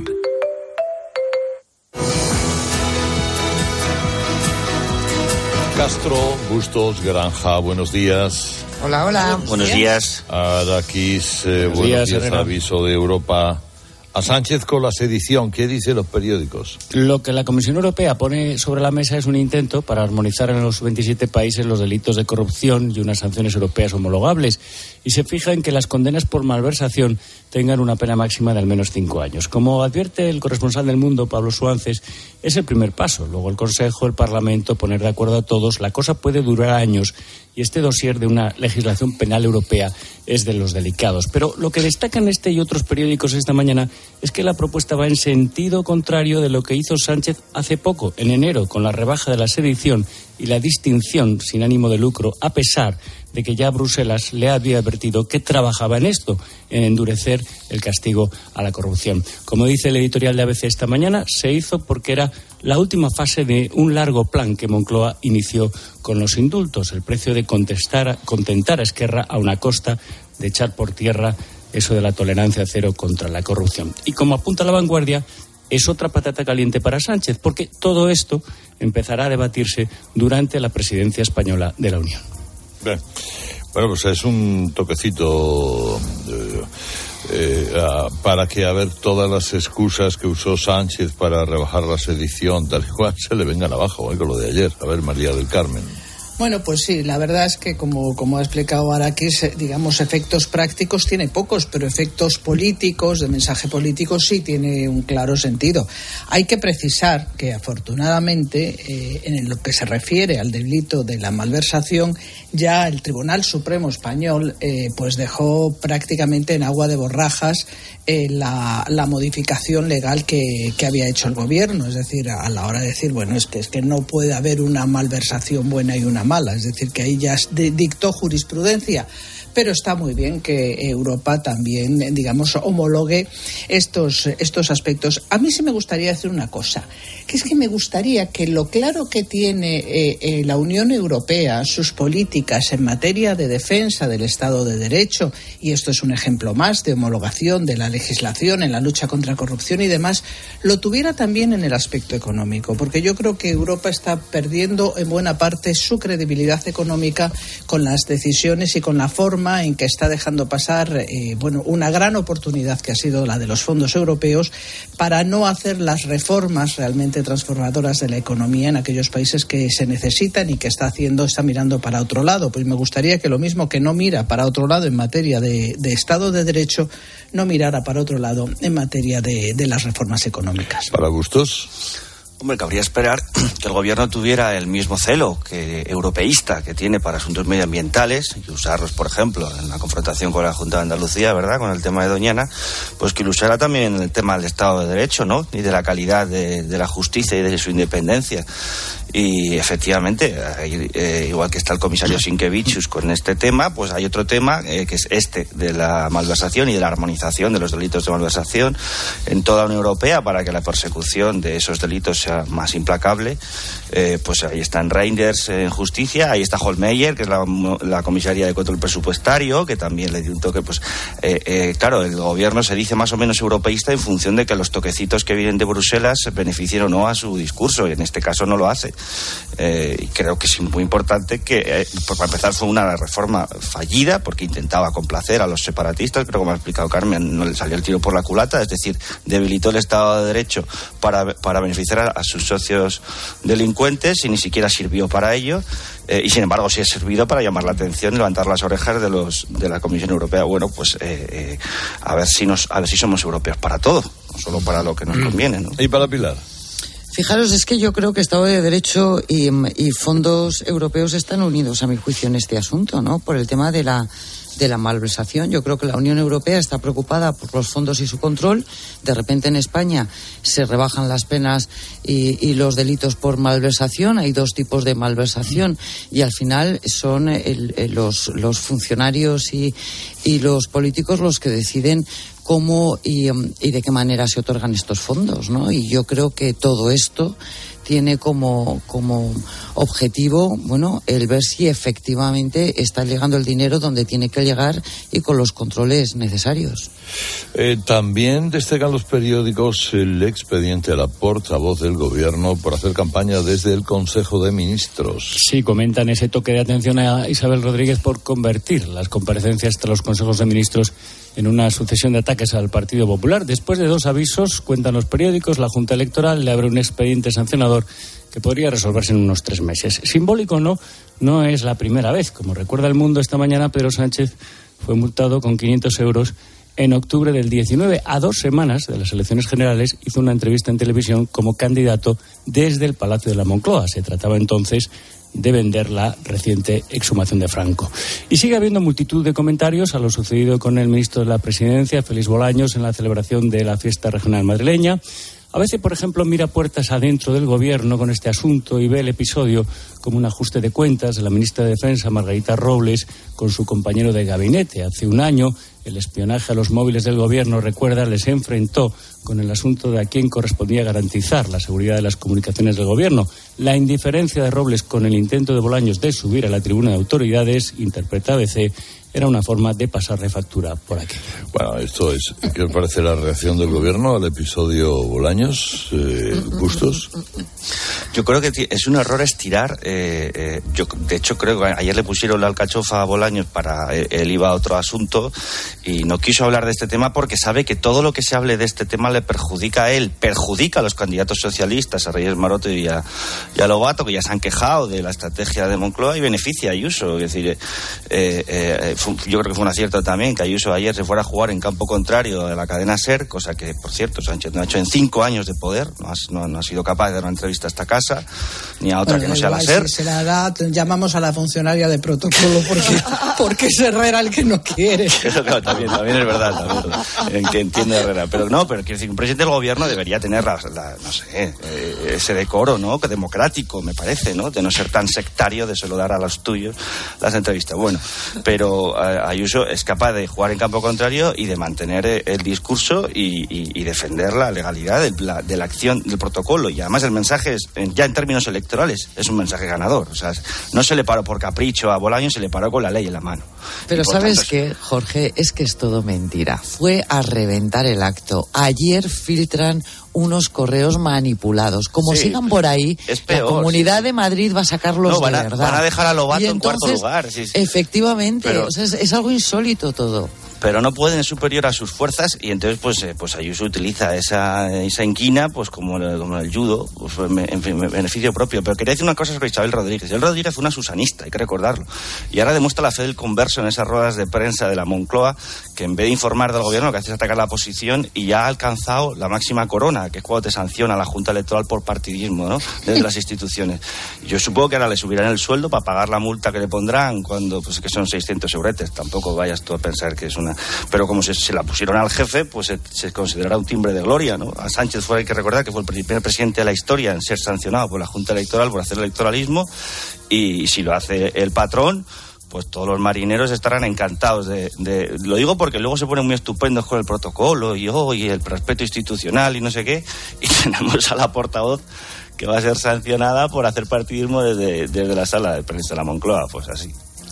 Castro, Bustos, Granja, buenos días. Hola, hola. Buenos días. Araquis, eh, buenos, buenos días, días Herrera. Aviso de Europa. A Sánchez con la sedición, ¿qué dicen los periódicos? Lo que la Comisión Europea pone sobre la mesa es un intento para armonizar en los veintisiete países los delitos de corrupción y unas sanciones europeas homologables, y se fija en que las condenas por malversación tengan una pena máxima de al menos cinco años. Como advierte el corresponsal del Mundo, Pablo Suances, es el primer paso. Luego el Consejo, el Parlamento, poner de acuerdo a todos. La cosa puede durar años y este dossier de una legislación penal europea es de los delicados. Pero lo que destacan este y otros periódicos esta mañana es que la propuesta va en sentido contrario de lo que hizo Sánchez hace poco, en enero, con la rebaja de la sedición y la distinción sin ánimo de lucro, a pesar de que ya Bruselas le había advertido que trabajaba en esto, en endurecer el castigo a la corrupción. Como dice el editorial de A B C esta mañana, se hizo porque era la última fase de un largo plan que Moncloa inició con los indultos, el precio de contestar, contentar a Esquerra a una costa de echar por tierra eso de la tolerancia cero contra la corrupción. Y como apunta La Vanguardia, es otra patata caliente para Sánchez, porque todo esto empezará a debatirse durante la presidencia española de la Unión. Bien. Bueno, pues es un toquecito eh, eh, para que, a ver, todas las excusas que usó Sánchez para rebajar la sedición, tal y cual, se le vengan abajo, ¿eh? Con lo de ayer. A ver, María del Carmen. Bueno, pues sí, la verdad es que como, como ha explicado Araquis, digamos, efectos prácticos tiene pocos, pero efectos políticos, de mensaje político, sí tiene un claro sentido. Hay que precisar que, afortunadamente, eh, en lo que se refiere al delito de la malversación, ya el Tribunal Supremo Español eh, pues dejó prácticamente en agua de borrajas eh, la, la modificación legal que, que había hecho el gobierno. Es decir, a la hora de decir, bueno, es que, es que no puede haber una malversación buena y una mala, es decir, que ahí ya dictó jurisprudencia. Pero está muy bien que Europa también, digamos, homologue estos, estos aspectos. A mí sí me gustaría decir una cosa, que es que me gustaría que lo claro que tiene eh, eh, la Unión Europea, sus políticas en materia de defensa del Estado de Derecho, y esto es un ejemplo más de homologación de la legislación en la lucha contra la corrupción y demás, lo tuviera también en el aspecto económico, porque yo creo que Europa está perdiendo en buena parte su credibilidad económica con las decisiones y con la forma en que está dejando pasar eh, bueno, una gran oportunidad que ha sido la de los fondos europeos para no hacer las reformas realmente transformadoras de la economía en aquellos países que se necesitan y que está haciendo, está mirando para otro lado. Pues me gustaría que lo mismo que no mira para otro lado en materia de, de Estado de Derecho, no mirara para otro lado en materia de, de las reformas económicas. ¿Para gustos? Hombre, cabría esperar que el gobierno tuviera el mismo celo que europeísta que tiene para asuntos medioambientales y usarlos, por ejemplo, en la confrontación con la Junta de Andalucía, ¿verdad?, con el tema de Doñana, pues que lo usara también en el tema del Estado de Derecho, ¿no?, y de la calidad de, de la justicia y de su independencia. Y efectivamente, hay, eh, igual que está el comisario Sinkevičius con este tema, pues hay otro tema eh, que es este de la malversación y de la armonización de los delitos de malversación en toda la Unión Europea para que la persecución de esos delitos sea más implacable. Eh, pues ahí están Reinders en justicia, ahí está Holmeyer, que es la, la comisaria de control presupuestario, que también le dio un toque. Pues eh, eh, claro, el gobierno se dice más o menos europeísta en función de que los toquecitos que vienen de Bruselas beneficien o no a su discurso, y en este caso no lo hace. Eh, y creo que es muy importante que, eh, pues para empezar, fue una reforma fallida porque intentaba complacer a los separatistas, pero como ha explicado Carmen, no le salió el tiro por la culata, es decir, debilitó el Estado de Derecho para, para beneficiar a, a sus socios delincuentes y ni siquiera sirvió para ello. Eh, y sin embargo sí ha servido para llamar la atención y levantar las orejas de los de la Comisión Europea. Bueno, pues eh, eh, a ver si nos a ver si somos europeos para todo, no solo para lo que nos conviene, ¿no? Y para Pilar. Fijaros, es que yo creo que Estado de Derecho y, y fondos europeos están unidos, a mi juicio, en este asunto, ¿no? Por el tema de la de la malversación. Yo creo que la Unión Europea está preocupada por los fondos y su control. De repente en España se rebajan las penas y, y los delitos por malversación. Hay dos tipos de malversación y al final son el, el, los, los funcionarios y, y los políticos los que deciden cómo y, y de qué manera se otorgan estos fondos, ¿no? Y yo creo que todo esto tiene como, como objetivo, bueno, el ver si efectivamente está llegando el dinero donde tiene que llegar y con los controles necesarios. Eh, también destacan los periódicos el expediente a la portavoz del Gobierno por hacer campaña desde el Consejo de Ministros. Sí, comentan ese toque de atención a Isabel Rodríguez por convertir las comparecencias tras los consejos de ministros en una sucesión de ataques al Partido Popular. Después de dos avisos, cuentan los periódicos, la Junta Electoral le abre un expediente sancionador que podría resolverse en unos tres meses. Simbólico no, no es la primera vez. Como recuerda El Mundo esta mañana, Pedro Sánchez fue multado con quinientos euros en octubre del diecinueve. A dos semanas de las elecciones generales hizo una entrevista en televisión como candidato desde el Palacio de la Moncloa. Se trataba entonces de vender la reciente exhumación de Franco. Y sigue habiendo multitud de comentarios a lo sucedido con el ministro de la Presidencia, Félix Bolaños, en la celebración de la fiesta regional madrileña. A veces, por ejemplo, mira puertas adentro del Gobierno con este asunto y ve el episodio como un ajuste de cuentas de la ministra de Defensa, Margarita Robles, con su compañero de gabinete. Hace un año, el espionaje a los móviles del Gobierno, recuerda, les enfrentó con el asunto de a quién correspondía garantizar la seguridad de las comunicaciones del Gobierno. La indiferencia de Robles con el intento de Bolaños de subir a la tribuna de autoridades, interpreta A B C, era una forma de pasarle factura por aquí. Bueno, esto es, ¿qué os parece la reacción del Gobierno al episodio Bolaños? Eh, ¿Bustos? Yo creo que es un error estirar. Eh, eh, yo, de hecho, creo que ayer le pusieron la alcachofa a Bolaños para eh, él iba a otro asunto y no quiso hablar de este tema porque sabe que todo lo que se hable de este tema le perjudica a él, perjudica a los candidatos socialistas, a Reyes Maroto y a, y a Lobato, que ya se han quejado de la estrategia de Moncloa, y beneficia a Ayuso. Es decir, eh, eh, fue, yo creo que fue un acierto también que Ayuso ayer se fuera a jugar en campo contrario de la cadena SER, cosa que, por cierto, Sánchez no ha hecho en cinco años de poder, no ha, no, no ha sido capaz de dar una entrevista a esta casa, ni a otra bueno, que no sea la SER. Si se la da, llamamos a la funcionaria de protocolo porque, porque es Herrera el que no quiere. Eso, claro, también, también es verdad, también, en que entiende Herrera. Pero no, pero quiero decir, un presidente del Gobierno debería tener, la, la, no sé, eh, ese decoro, ¿no? Que democrático, me parece, ¿no? De no ser tan sectario, de solo dar a los tuyos las entrevistas. Bueno, pero eh, Ayuso es capaz de jugar en campo contrario y de mantener eh, el discurso y, y, y defender la legalidad de la, de la acción del protocolo. Y además el mensaje es, ya en términos electorales, es un mensaje ganador. O sea, no se le paró por capricho a Bolaños, se le paró con la ley en la mano. Pero ¿sabes qué, Jorge? Es que es todo mentira. Fue a reventar el acto. Ayer filtran unos correos manipulados. Como sí, sigan por ahí, es peor, la Comunidad sí. de Madrid va a sacarlos no, van a, de verdad. Van a dejar a Lobato y entonces, en cuarto lugar. Sí, sí. Efectivamente, Pero, o sea, es, es algo insólito todo. Pero no pueden, es superior a sus fuerzas y entonces pues eh, pues Ayuso utiliza esa esa inquina pues como el, como el judo, pues, en fin, beneficio propio. Pero quería decir una cosa sobre Isabel Rodríguez. Isabel Rodríguez fue una susanista, hay que recordarlo. Y ahora demuestra la fe del converso en esas ruedas de prensa de la Moncloa, que en vez de informar del Gobierno, lo que hace es atacar la oposición y ya ha alcanzado la máxima corona, que es cuando te sanciona la Junta Electoral por partidismo, ¿no? Desde las instituciones. Y yo supongo que ahora le subirán el sueldo para pagar la multa que le pondrán cuando, pues que son seiscientos euretes. Tampoco vayas tú a pensar que es una... Pero como se, se la pusieron al jefe, pues se, se considerará un timbre de gloria, ¿no? A Sánchez fue, hay que recordar que fue el primer presidente de la historia en ser sancionado por la Junta Electoral por hacer electoralismo, y, y si lo hace el patrón, pues todos los marineros estarán encantados de, de... Lo digo porque luego se ponen muy estupendos con el protocolo y, oh, y el respeto institucional y no sé qué, y tenemos a la portavoz que va a ser sancionada por hacer partidismo desde, desde la sala de prensa de la Moncloa, pues así.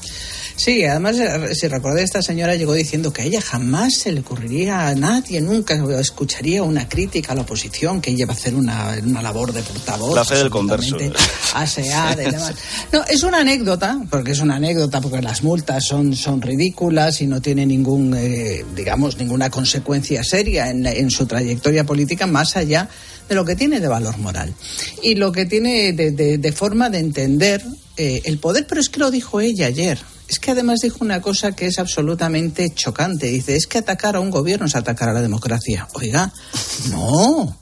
Sí, además, si recordáis, esta señora llegó diciendo que a ella jamás se le ocurriría a nadie, nunca escucharía una crítica a la oposición, que ella va a hacer una, una labor de portavoz. La fe del converso. Aseada y demás. No, es una anécdota, porque es una anécdota, porque las multas son, son ridículas y no tiene ningún, eh, digamos, ninguna consecuencia seria en, en su trayectoria política, más allá de lo que tiene de valor moral. Y lo que tiene de, de, de forma de entender eh, el poder, pero es que lo dijo ella ayer. Es que además dijo una cosa que es absolutamente chocante. Dice, es que atacar a un gobierno es atacar a la democracia. Oiga, no,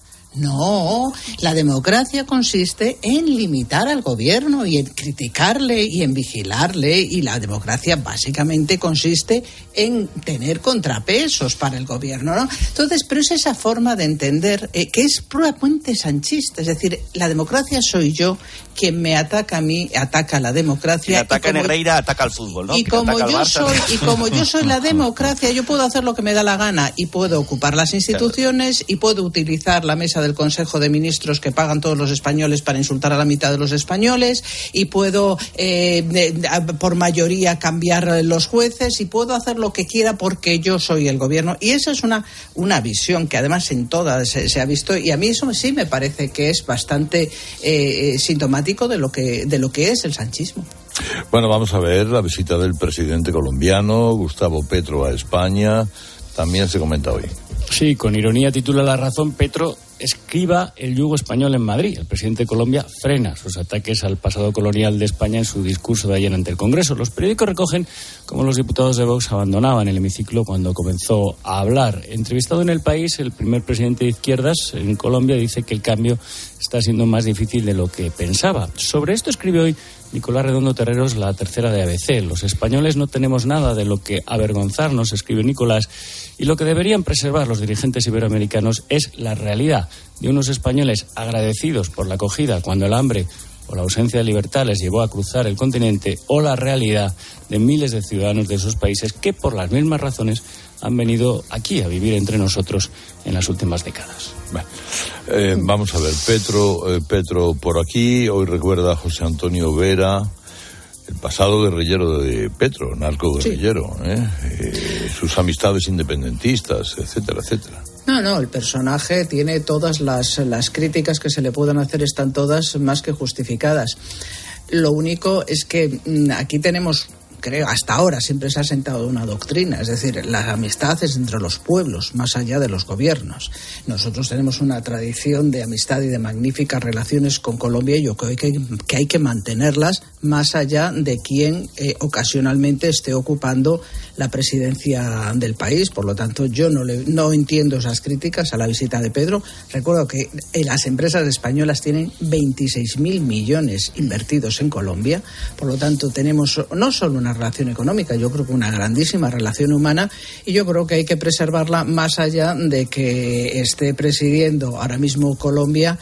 no. La democracia consiste en limitar al gobierno y en criticarle y en vigilarle. Y la democracia básicamente consiste en tener contrapesos para el gobierno, ¿no? Entonces, pero es esa forma de entender eh, que es puramente sanchista. Es decir, la democracia soy yo, quien me ataca a mí, ataca a la democracia. Quien ataca a Negreira, ataca al fútbol, ¿no? Y como, yo soy, y como yo soy la democracia, yo puedo hacer lo que me da la gana y puedo ocupar las instituciones y puedo utilizar la mesa del Consejo de Ministros que pagan todos los españoles para insultar a la mitad de los españoles y puedo, eh, de, por mayoría, cambiar los jueces y puedo hacer lo que quiera porque yo soy el gobierno. Y esa es una, una visión que además en todas se, se ha visto, y a mí eso sí me parece que es bastante eh, sintomático de lo que de lo que es el sanchismo. Bueno, vamos a ver la visita del presidente colombiano, Gustavo Petro, a España. También se comenta hoy. Sí, con ironía titula La Razón, Petro esquiva el yugo español en Madrid. El presidente de Colombia frena sus ataques al pasado colonial de España en su discurso de ayer ante el Congreso. Los periódicos recogen cómo los diputados de Vox abandonaban el hemiciclo cuando comenzó a hablar. Entrevistado en El País, el primer presidente de izquierdas en Colombia dice que el cambio está siendo más difícil de lo que pensaba. Sobre esto escribe hoy Nicolás Redondo Terreros, la tercera de A B C. Los españoles no tenemos nada de lo que avergonzarnos, escribe Nicolás, y lo que deberían preservar los dirigentes iberoamericanos es la realidad de unos españoles agradecidos por la acogida cuando el hambre o la ausencia de libertad les llevó a cruzar el continente, o la realidad de miles de ciudadanos de esos países que por las mismas razones han venido aquí a vivir entre nosotros en las últimas décadas. Bueno, eh, vamos a ver, Petro, eh, Petro por aquí, hoy recuerda a José Antonio Vera, el pasado guerrillero de Petro, narcoguerrillero, sí. ¿eh? Eh, sus amistades independentistas, etcétera, etcétera. No, no, el personaje tiene todas las, las críticas que se le puedan hacer, están todas más que justificadas. Lo único es que aquí tenemos, creo, hasta ahora siempre se ha sentado una doctrina, es decir, las amistades entre los pueblos, más allá de los gobiernos. Nosotros tenemos una tradición de amistad y de magníficas relaciones con Colombia y yo creo que, que hay que mantenerlas más allá de quien eh, ocasionalmente esté ocupando la presidencia del país. Por lo tanto, yo no, le, no entiendo esas críticas a la visita de Pedro. Recuerdo que eh, las empresas españolas tienen veintiséis mil millones invertidos en Colombia. Por lo tanto, tenemos no solo una relación económica, yo creo que una grandísima relación humana, y yo creo que hay que preservarla más allá de que esté presidiendo ahora mismo Colombia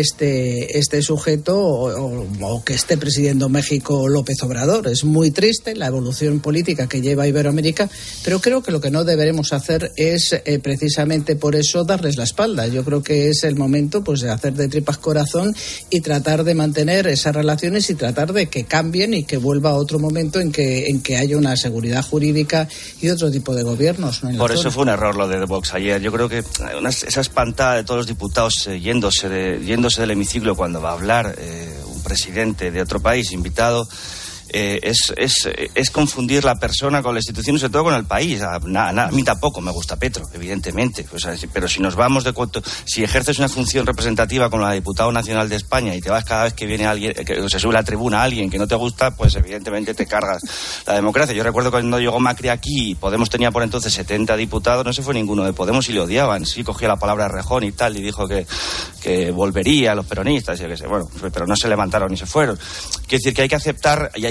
este, este sujeto o, o, o que esté presidiendo México López Obrador. Es muy triste la evolución política que lleva Iberoamérica, pero creo que lo que no deberemos hacer es eh, precisamente por eso darles la espalda. Yo creo que es el momento pues de hacer de tripas corazón y tratar de mantener esas relaciones y tratar de que cambien y que vuelva a otro momento en que en que haya una seguridad jurídica y otro tipo de gobiernos, ¿no? Por eso zona. Fue un error lo de Vox ayer. Yo creo que una, esa espantada de todos los diputados eh, yéndose, de, yéndose del hemiciclo cuando va a hablar eh, un presidente de otro país invitado, Eh, es, es, es confundir la persona con la institución y sobre todo con el país. A, na, na, a mí tampoco me gusta Petro, evidentemente, o sea, pero si nos vamos de cuento, si ejerces una función representativa como la de diputado nacional de España y te vas cada vez que viene alguien, que se sube a la tribuna a alguien que no te gusta, pues evidentemente te cargas la democracia. Yo recuerdo cuando llegó Macri aquí, Podemos tenía por entonces setenta diputados, no se fue ninguno de Podemos y le odiaban. Sí cogía la palabra Rejón y tal y dijo que, que volvería a los peronistas y yo qué sé, bueno, pero no se levantaron ni se fueron. Quiero decir que hay que aceptar y hay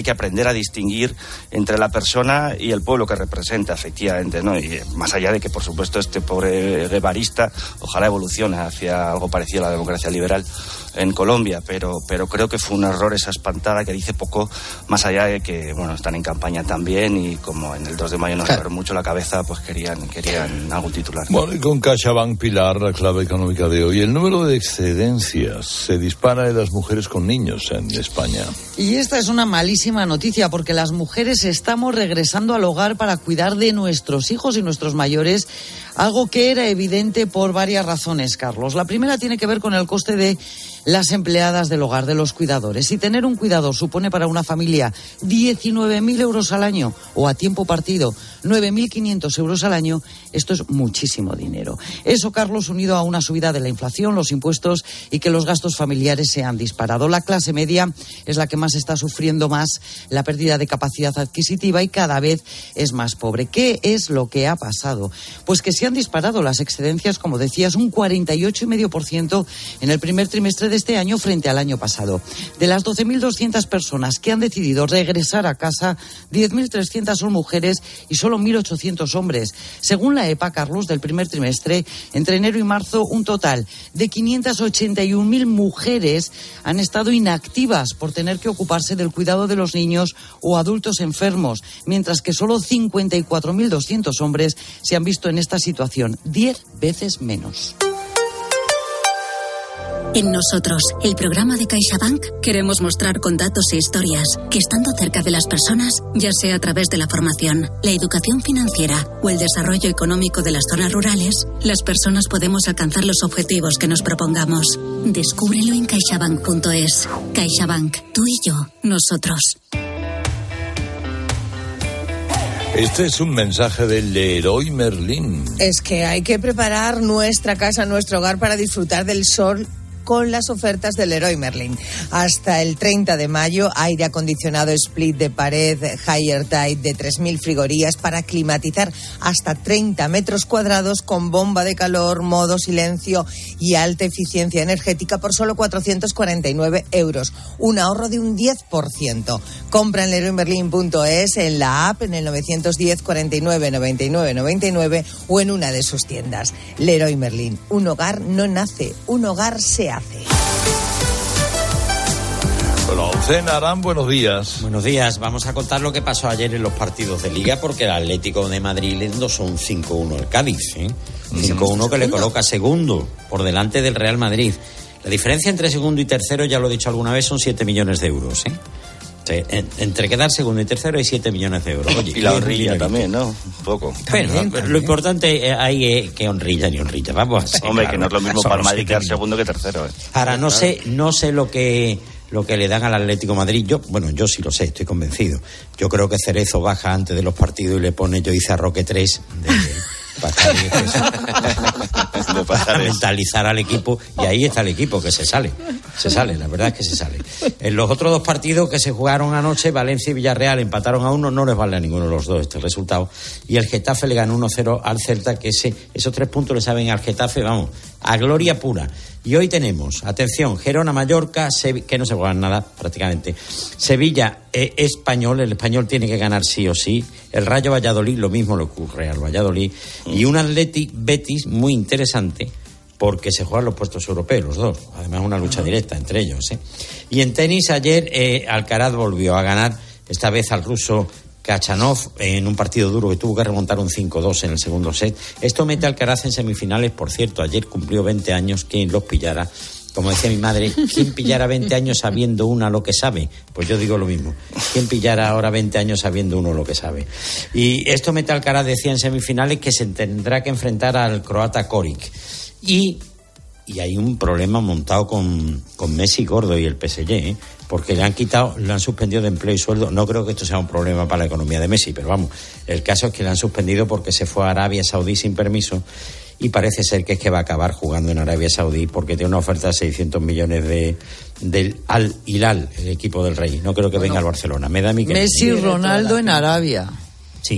que aprender a distinguir entre la persona y el pueblo que representa, efectivamente, ¿no? Y más allá de que, por supuesto, este pobre guevarista ojalá evolucione hacia algo parecido a la democracia liberal en Colombia, pero, pero creo que fue un error esa espantada que dice poco, más allá de que, bueno, están en campaña también y como en el dos de mayo nos abrió mucho la cabeza, pues querían, querían algún titular. Bueno, y con CaixaBank, Pilar, la clave económica de hoy. El número de excedencias se dispara en las mujeres con niños en España. Y esta es una malísima noticia porque las mujeres estamos regresando al hogar para cuidar de nuestros hijos y nuestros mayores, algo que era evidente por varias razones, Carlos. La primera tiene que ver con el coste de las empleadas del hogar, de los cuidadores. Si tener un cuidador supone para una familia diecinueve mil euros al año o a tiempo partido nueve mil quinientos euros al año, esto es muchísimo dinero. Eso, Carlos, unido a una subida de la inflación, los impuestos y que los gastos familiares se han disparado. La clase media es la que más está sufriendo más la pérdida de capacidad adquisitiva y cada vez es más pobre. ¿Qué es lo que ha pasado? Pues que se han disparado las excedencias, como decías, un cuarenta y ocho coma cinco por ciento en el primer trimestre de este año frente al año pasado. De las doce mil doscientas personas que han decidido regresar a casa, diez mil trescientas son mujeres y solo mil ochocientos hombres. Según la EPA, Carlos, del primer trimestre, entre enero y marzo, un total de quinientas ochenta y un mil mujeres han estado inactivas por tener que ocuparse del cuidado de los niños o adultos enfermos, mientras que solo cincuenta y cuatro mil doscientos hombres se han visto en esta situación, diez veces menos. En Nosotros, el programa de CaixaBank, queremos mostrar con datos e historias que estando cerca de las personas, ya sea a través de la formación, la educación financiera o el desarrollo económico de las zonas rurales, las personas podemos alcanzar los objetivos que nos propongamos. Descúbrelo en caixabank punto es. CaixaBank, tú y yo, nosotros. Este es un mensaje del Leroy Merlin. Es que hay que preparar nuestra casa, nuestro hogar para disfrutar del sol con las ofertas del Leroy Merlin. Hasta el treinta de mayo, aire acondicionado split de pared Higher Tide de tres mil frigorías para climatizar hasta treinta metros cuadrados con bomba de calor, modo silencio y alta eficiencia energética por solo cuatrocientos cuarenta y nueve euros. Un ahorro de un diez por ciento. Compra en leroy merlin punto es, en la app, en el nueve uno cero, cuarenta y nueve, noventa y nueve, noventa y nueve o en una de sus tiendas. Leroy Merlin. Un hogar no nace, un hogar se hace. Hola, Ocena Arán, buenos días. Buenos días. Vamos a contar lo que pasó ayer en los partidos de Liga, porque el Atlético de Madrid le endosó un cinco uno al Cádiz, ¿eh? cinco uno que le coloca segundo por delante del Real Madrid. La diferencia entre segundo y tercero, ya lo he dicho alguna vez, son siete millones de euros, ¿eh? Entre quedar segundo y tercero hay siete millones de euros. Oye, y la honrilla también, ¿no? Un poco. Bueno, también, lo importante ahí es que honrilla ni honrilla. Vamos a ser, hombre, claro, que no es lo mismo para el Madrid quedar segundo que tercero. ¿eh? Ahora, no sé, no sé lo que lo que le dan al Atlético de Madrid. Yo, bueno, yo sí lo sé, estoy convencido. Yo creo que Cerezo baja antes de los partidos y le pone yo hice a Roque tres de, de, para mentalizar al equipo, y ahí está el equipo que se sale, se sale, la verdad es que se sale. En los otros dos partidos que se jugaron anoche, Valencia y Villarreal empataron a uno, no les vale a ninguno de los dos este resultado, y el Getafe le ganó uno cero al Celta, que ese, esos tres puntos le saben al Getafe, vamos, a gloria pura. Y hoy tenemos, atención, Gerona-Mallorca, Sevi- que no se juegan nada prácticamente, Sevilla eh, Español, el Español tiene que ganar sí o sí, el Rayo Valladolid, lo mismo le ocurre al Valladolid, y un Athletic Betis muy interesante, porque se juegan los puestos europeos los dos, además una lucha directa entre ellos, ¿eh? Y en tenis ayer eh, Alcaraz volvió a ganar, esta vez al ruso Kachanov, en un partido duro que tuvo que remontar un cinco dos en el segundo set. Esto mete a Alcaraz en semifinales, por cierto, ayer cumplió veinte años, quien los pillara. Como decía mi madre, ¿quién pillara veinte años sabiendo una lo que sabe? Pues yo digo lo mismo. ¿Quién pillara ahora veinte años sabiendo uno lo que sabe? Y esto mete a Alcaraz, decía en semifinales, que se tendrá que enfrentar al croata Koric. Y, y hay un problema montado con, con Messi gordo y el P S G, ¿eh? Porque le han quitado, le han suspendido de empleo y sueldo. No creo que esto sea un problema para la economía de Messi, pero vamos, el caso es que le han suspendido porque se fue a Arabia Saudí sin permiso, y parece ser que es que va a acabar jugando en Arabia Saudí porque tiene una oferta de seiscientos millones de del Al Hilal, el equipo del Rey. No creo que bueno, venga al Barcelona. Me da mi que Messi, Ronaldo en Arabia. Sí.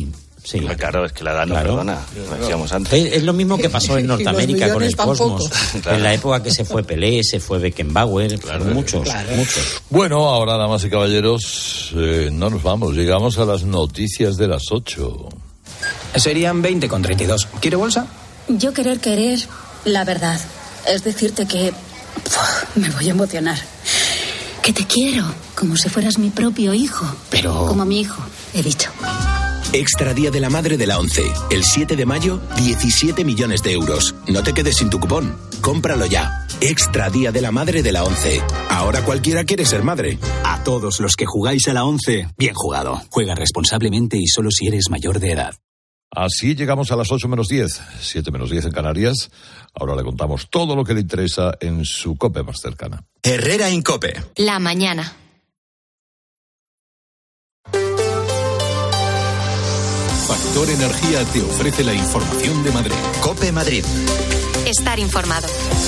Sí. Claro, es que la edad no Claro. perdona, como decíamos antes. Es, es lo mismo que pasó en Norteamérica con el Cosmos. Claro. En la época que se fue Pelé, se fue Beckenbauer, claro, muchos, Claro. muchos. Bueno, ahora, damas y caballeros, eh, no nos vamos. Llegamos a las noticias de las ocho. Serían veinte con treinta y dos. ¿Quiere bolsa? Yo querer querer la verdad. Es decirte que... Uf, me voy a emocionar. Que te quiero, como si fueras mi propio hijo. Pero... Como mi hijo, he dicho. Extra Día de la Madre de la ONCE. El siete de mayo, diecisiete millones de euros. No te quedes sin tu cupón. Cómpralo ya. Extra Día de la Madre de la ONCE. Ahora cualquiera quiere ser madre. A todos los que jugáis a la ONCE, bien jugado. Juega responsablemente y solo si eres mayor de edad. Así llegamos a las ocho menos diez, siete menos diez en Canarias. Ahora le contamos todo lo que le interesa en su COPE más cercana. Herrera en COPE. La mañana. Factor Energía te ofrece la información de Madrid. COPE Madrid. Estar informado.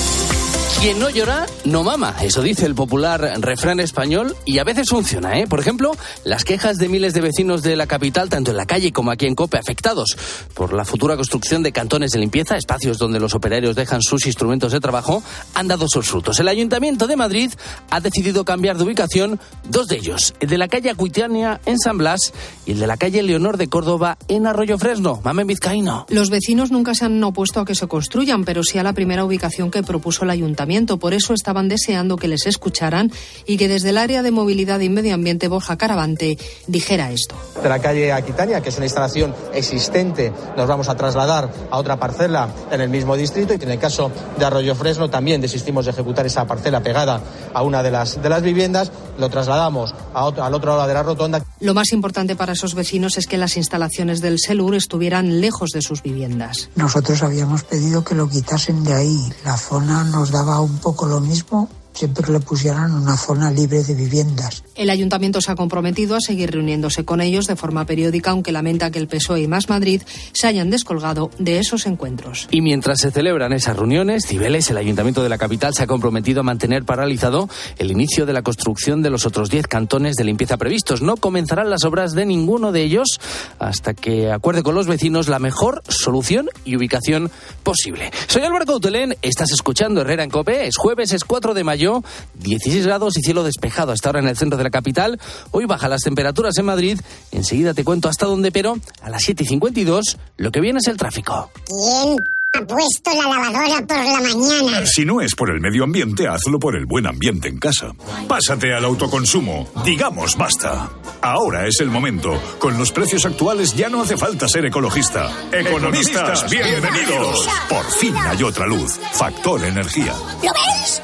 Quien no llora, no mama. Eso dice el popular refrán español y a veces funciona, ¿eh? Por ejemplo, las quejas de miles de vecinos de la capital, tanto en la calle como aquí en COPE, afectados por la futura construcción de cantones de limpieza, espacios donde los operarios dejan sus instrumentos de trabajo, han dado sus frutos. El Ayuntamiento de Madrid ha decidido cambiar de ubicación dos de ellos, el de la calle Acuitania en San Blas y el de la calle Leonor de Córdoba en Arroyo Fresno. Mamen Vizcaíno. Los vecinos nunca se han opuesto a que se construyan, pero sí a la primera ubicación que propuso el Ayuntamiento. Por eso estaban deseando que les escucharan y que desde el área de movilidad y medio ambiente Borja Caravante dijera esto. De la calle Aquitania, que es una instalación existente, nos vamos a trasladar a otra parcela en el mismo distrito, y que en el caso de Arroyo Fresno también desistimos de ejecutar esa parcela pegada a una de las, de las viviendas, lo trasladamos a otro, al otro lado de la rotonda. Lo más importante para esos vecinos es que las instalaciones del SELUR estuvieran lejos de sus viviendas. Nosotros habíamos pedido que lo quitasen de ahí. La zona nos daba un poco lo mismo, siempre le pusieran una zona libre de viviendas. El Ayuntamiento se ha comprometido a seguir reuniéndose con ellos de forma periódica, aunque lamenta que el P S O E y Más Madrid se hayan descolgado de esos encuentros. Y mientras se celebran esas reuniones, Cibeles, el Ayuntamiento de la capital, se ha comprometido a mantener paralizado el inicio de la construcción de los otros diez cantones de limpieza previstos. No comenzarán las obras de ninguno de ellos hasta que acuerde con los vecinos la mejor solución y ubicación posible. Soy Álvaro Coutelén, estás escuchando Herrera en COPE. Es jueves, es cuatro de mayo, dieciséis grados y cielo despejado hasta ahora en el centro de la capital. Hoy bajan las temperaturas en Madrid. Enseguida te cuento hasta dónde, pero a las siete y cincuenta y dos lo que viene es el tráfico. ¿Quién ha puesto la lavadora por la mañana? Si no es por el medio ambiente, hazlo por el buen ambiente en casa. Pásate al autoconsumo. Digamos basta. Ahora es el momento. Con los precios actuales ya no hace falta ser ecologista. Economistas, bienvenidos. Por fin hay otra luz. Factor Energía. ¿Lo ves?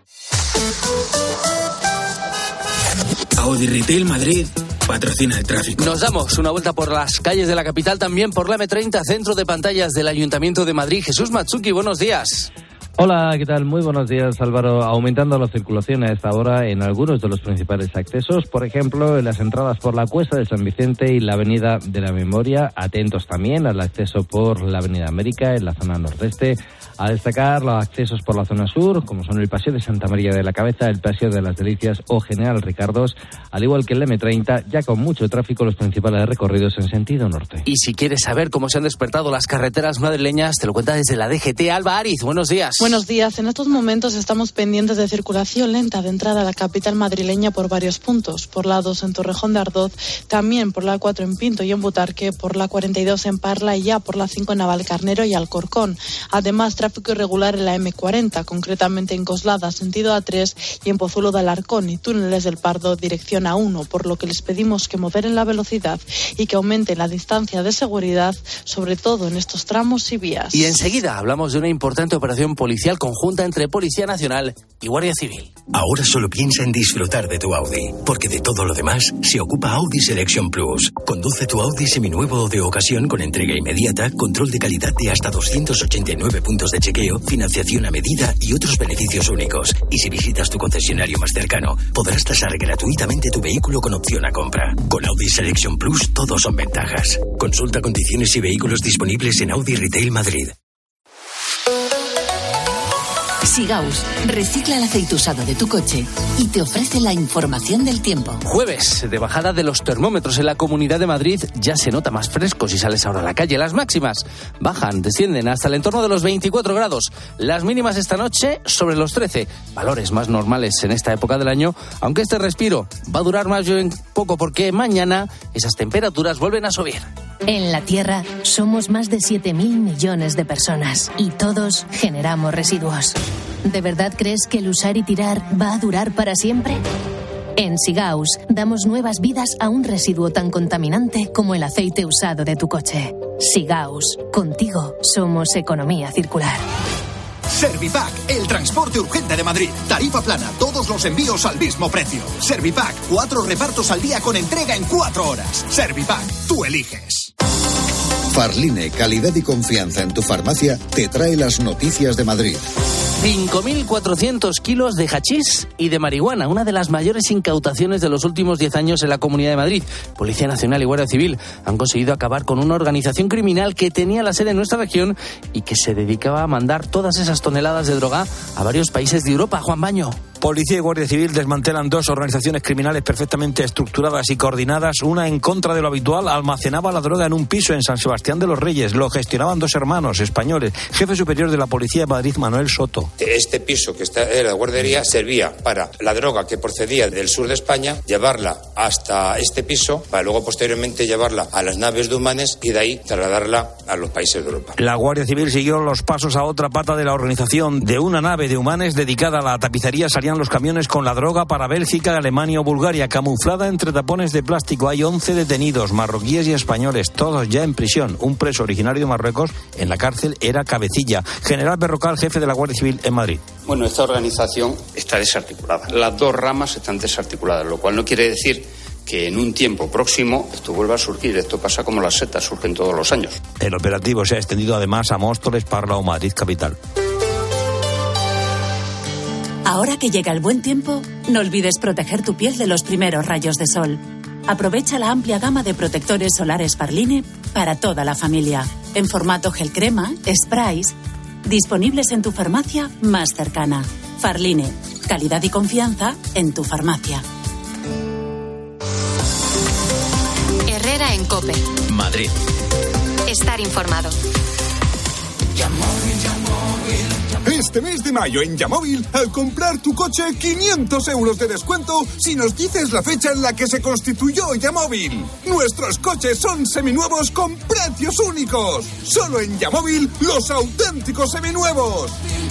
Audi Retail Madrid patrocina el tráfico. Nos damos una vuelta por las calles de la capital, también por la eme treinta, centro de pantallas del Ayuntamiento de Madrid. Jesús Matsuki, buenos días. Hola, ¿qué tal? Muy buenos días, Álvaro. Aumentando la circulación a esta hora en algunos de los principales accesos, por ejemplo, en las entradas por la Cuesta de San Vicente y la Avenida de la Memoria. Atentos también al acceso por la Avenida América en la zona nordeste. A destacar los accesos por la zona sur, como son el Paseo de Santa María de la Cabeza, el Paseo de las Delicias o General Ricardos, al igual que el eme treinta, ya con mucho tráfico los principales recorridos en sentido norte. Y si quieres saber cómo se han despertado las carreteras madrileñas, te lo cuenta desde la D G T. Alba Ariz, buenos días. Buenos días. En estos momentos estamos pendientes de circulación lenta de entrada a la capital madrileña por varios puntos. Por la dos en Torrejón de Ardoz, también por la cuatro en Pinto y en Butarque, por la cuarenta y dos en Parla y ya por la cinco en Navalcarnero y Alcorcón. Además, tráfico irregular en la eme cuarenta, concretamente en Coslada, sentido A tres, y en Pozuelo de Alarcón y Túneles del Pardo, dirección A uno, por lo que les pedimos que moderen la velocidad y que aumenten la distancia de seguridad, sobre todo en estos tramos y vías. Y enseguida hablamos de una importante operación policial conjunta entre Policía Nacional y Guardia Civil. Ahora solo piensa en disfrutar de tu Audi, porque de todo lo demás se ocupa Audi Selection Plus. Conduce tu Audi seminuevo o de ocasión con entrega inmediata, control de calidad de hasta doscientos ochenta y nueve puntos de chequeo, financiación a medida y otros beneficios únicos. Y si visitas tu concesionario más cercano, podrás tasar gratuitamente tu vehículo con opción a compra. Con Audi Selection Plus, todos son ventajas. Consulta condiciones y vehículos disponibles en Audi Retail Madrid. Sigaus recicla el aceite usado de tu coche y te ofrece la información del tiempo. Jueves de bajada de los termómetros en la Comunidad de Madrid. Ya se nota más fresco si sales ahora a la calle. Las máximas bajan, descienden hasta el entorno de los veinticuatro grados. Las mínimas esta noche sobre los trece. Valores más normales en esta época del año, aunque este respiro va a durar más bien poco porque mañana esas temperaturas vuelven a subir. En la Tierra somos más de siete mil millones de personas y todos generamos residuos. ¿De verdad crees que el usar y tirar va a durar para siempre? En Sigaus damos nuevas vidas a un residuo tan contaminante como el aceite usado de tu coche. Sigaus, contigo somos economía circular. Servipack, el transporte urgente de Madrid. Tarifa plana, todos los envíos al mismo precio. Servipack, cuatro repartos al día con entrega en cuatro horas. Servipack, tú eliges. Farline, calidad y confianza en tu farmacia, te trae las noticias de Madrid. cinco mil cuatrocientos kilos de hachís y de marihuana, una de las mayores incautaciones de los últimos diez años en la Comunidad de Madrid. Policía Nacional y Guardia Civil han conseguido acabar con una organización criminal que tenía la sede en nuestra región y que se dedicaba a mandar todas esas toneladas de droga a varios países de Europa. Juan Baño. Policía y Guardia Civil desmantelan dos organizaciones criminales perfectamente estructuradas y coordinadas. Una, en contra de lo habitual, almacenaba la droga en un piso en San Sebastián de los Reyes. Lo gestionaban dos hermanos españoles. Jefe superior de la Policía de Madrid, Manuel Soto. Este piso que está en la guardería servía para la droga que procedía del sur de España, llevarla hasta este piso, para luego posteriormente llevarla a las naves de Humanes y de ahí trasladarla a los países de Europa. La Guardia Civil siguió los pasos a otra pata de la organización. De una nave de Humanes dedicada a la tapicería salían los camiones con la droga para Bélgica, Alemania o Bulgaria, camuflada entre tapones de plástico. Hay once detenidos, marroquíes y españoles, todos ya en prisión. Un preso originario de Marruecos en la cárcel era Cabecilla. General Berrocal, jefe de la Guardia Civil en Madrid. Bueno, esta organización está desarticulada. Las dos ramas están desarticuladas, lo cual no quiere decir que en un tiempo próximo esto vuelva a surgir. Esto pasa como las setas, surgen todos los años. El operativo se ha extendido además a Móstoles, Parla o Madrid capital. Ahora que llega el buen tiempo, no olvides proteger tu piel de los primeros rayos de sol. Aprovecha la amplia gama de protectores solares Farline para toda la familia. En formato gel crema, sprays, disponibles en tu farmacia más cercana. Farline, calidad y confianza en tu farmacia. Herrera en COPE. Madrid. Estar informado. Este mes de mayo en Yamóvil, al comprar tu coche, quinientos euros de descuento si nos dices la fecha en la que se constituyó Yamóvil. Nuestros coches son seminuevos con precios únicos. Solo en Yamóvil, los auténticos seminuevos.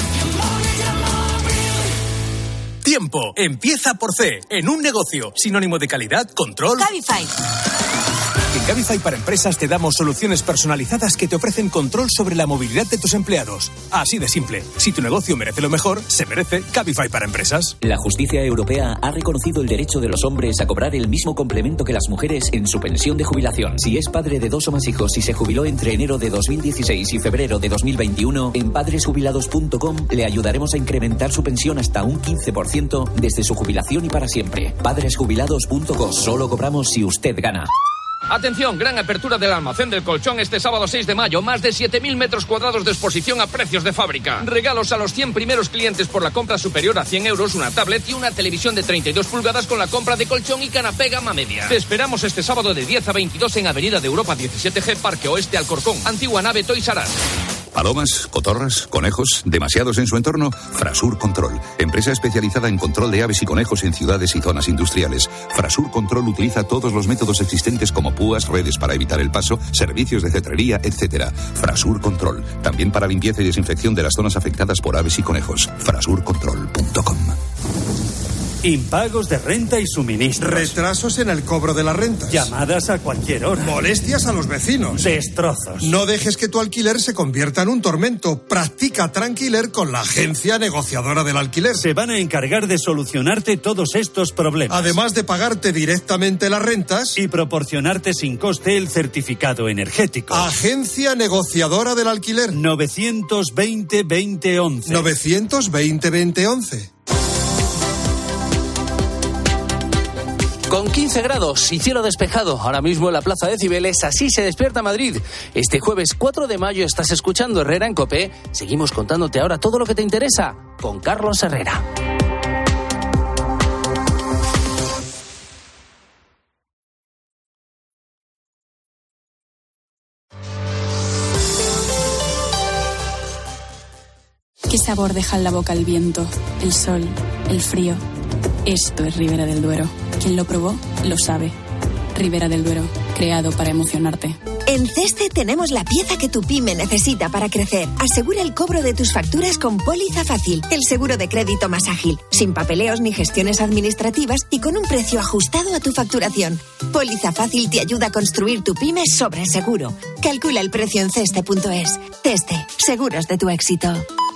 Tiempo. Empieza por C. En un negocio. Sinónimo de calidad, control. Cabify. En Cabify para Empresas te damos soluciones personalizadas que te ofrecen control sobre la movilidad de tus empleados. Así de simple. Si tu negocio merece lo mejor, se merece Cabify para Empresas. La justicia europea ha reconocido el derecho de los hombres a cobrar el mismo complemento que las mujeres en su pensión de jubilación. Si es padre de dos o más hijos y se jubiló entre enero de dos mil dieciséis y febrero de dos mil veintiuno, en padres jubilados punto com le ayudaremos a incrementar su pensión hasta un quince por ciento desde su jubilación y para siempre. padres jubilados punto com. Solo cobramos si usted gana. Atención, gran apertura del almacén del colchón este sábado seis de mayo. Más de siete mil metros cuadrados de exposición a precios de fábrica. Regalos a los cien primeros clientes por la compra superior a cien euros, una tablet y una televisión de treinta y dos pulgadas con la compra de colchón y canapé gama media. Te esperamos este sábado de diez a veintidós en Avenida de Europa diecisiete G, Parque Oeste, Alcorcón. Antigua nave Toys R Us. Palomas, cotorras, conejos, demasiados en su entorno. Frasur Control, empresa especializada en control de aves y conejos en ciudades y zonas industriales. Frasur Control utiliza todos los métodos existentes como púas, redes para evitar el paso, servicios de cetrería, etcétera. Frasur Control, también para limpieza y desinfección de las zonas afectadas por aves y conejos. frasur control punto com. Impagos de renta y suministros. Retrasos en el cobro de la rentas. Llamadas a cualquier hora. Molestias a los vecinos. Destrozos. No dejes que tu alquiler se convierta en un tormento. Practica Tranquiler con la agencia negociadora del alquiler. Se van a encargar de solucionarte todos estos problemas. Además de pagarte directamente las rentas. Y proporcionarte sin coste el certificado energético. Agencia negociadora del alquiler. novecientos veinte veinte once. novecientos veinte veinte once. Con quince grados y cielo despejado, ahora mismo en la Plaza de Cibeles, así se despierta Madrid. Este jueves cuatro de mayo estás escuchando Herrera en COPE. Seguimos contándote ahora todo lo que te interesa con Carlos Herrera. ¿Qué sabor deja en la boca el viento, el sol, el frío? Esto es Ribera del Duero. Quien lo probó, lo sabe. Ribera del Duero, creado para emocionarte. En Ceste tenemos la pieza que tu pyme necesita para crecer. Asegura el cobro de tus facturas con Póliza Fácil, el seguro de crédito más ágil, sin papeleos ni gestiones administrativas y con un precio ajustado a tu facturación. Póliza Fácil te ayuda a construir tu pyme sobre seguro. Calcula el precio en ceste punto es. Ceste, seguros de tu éxito.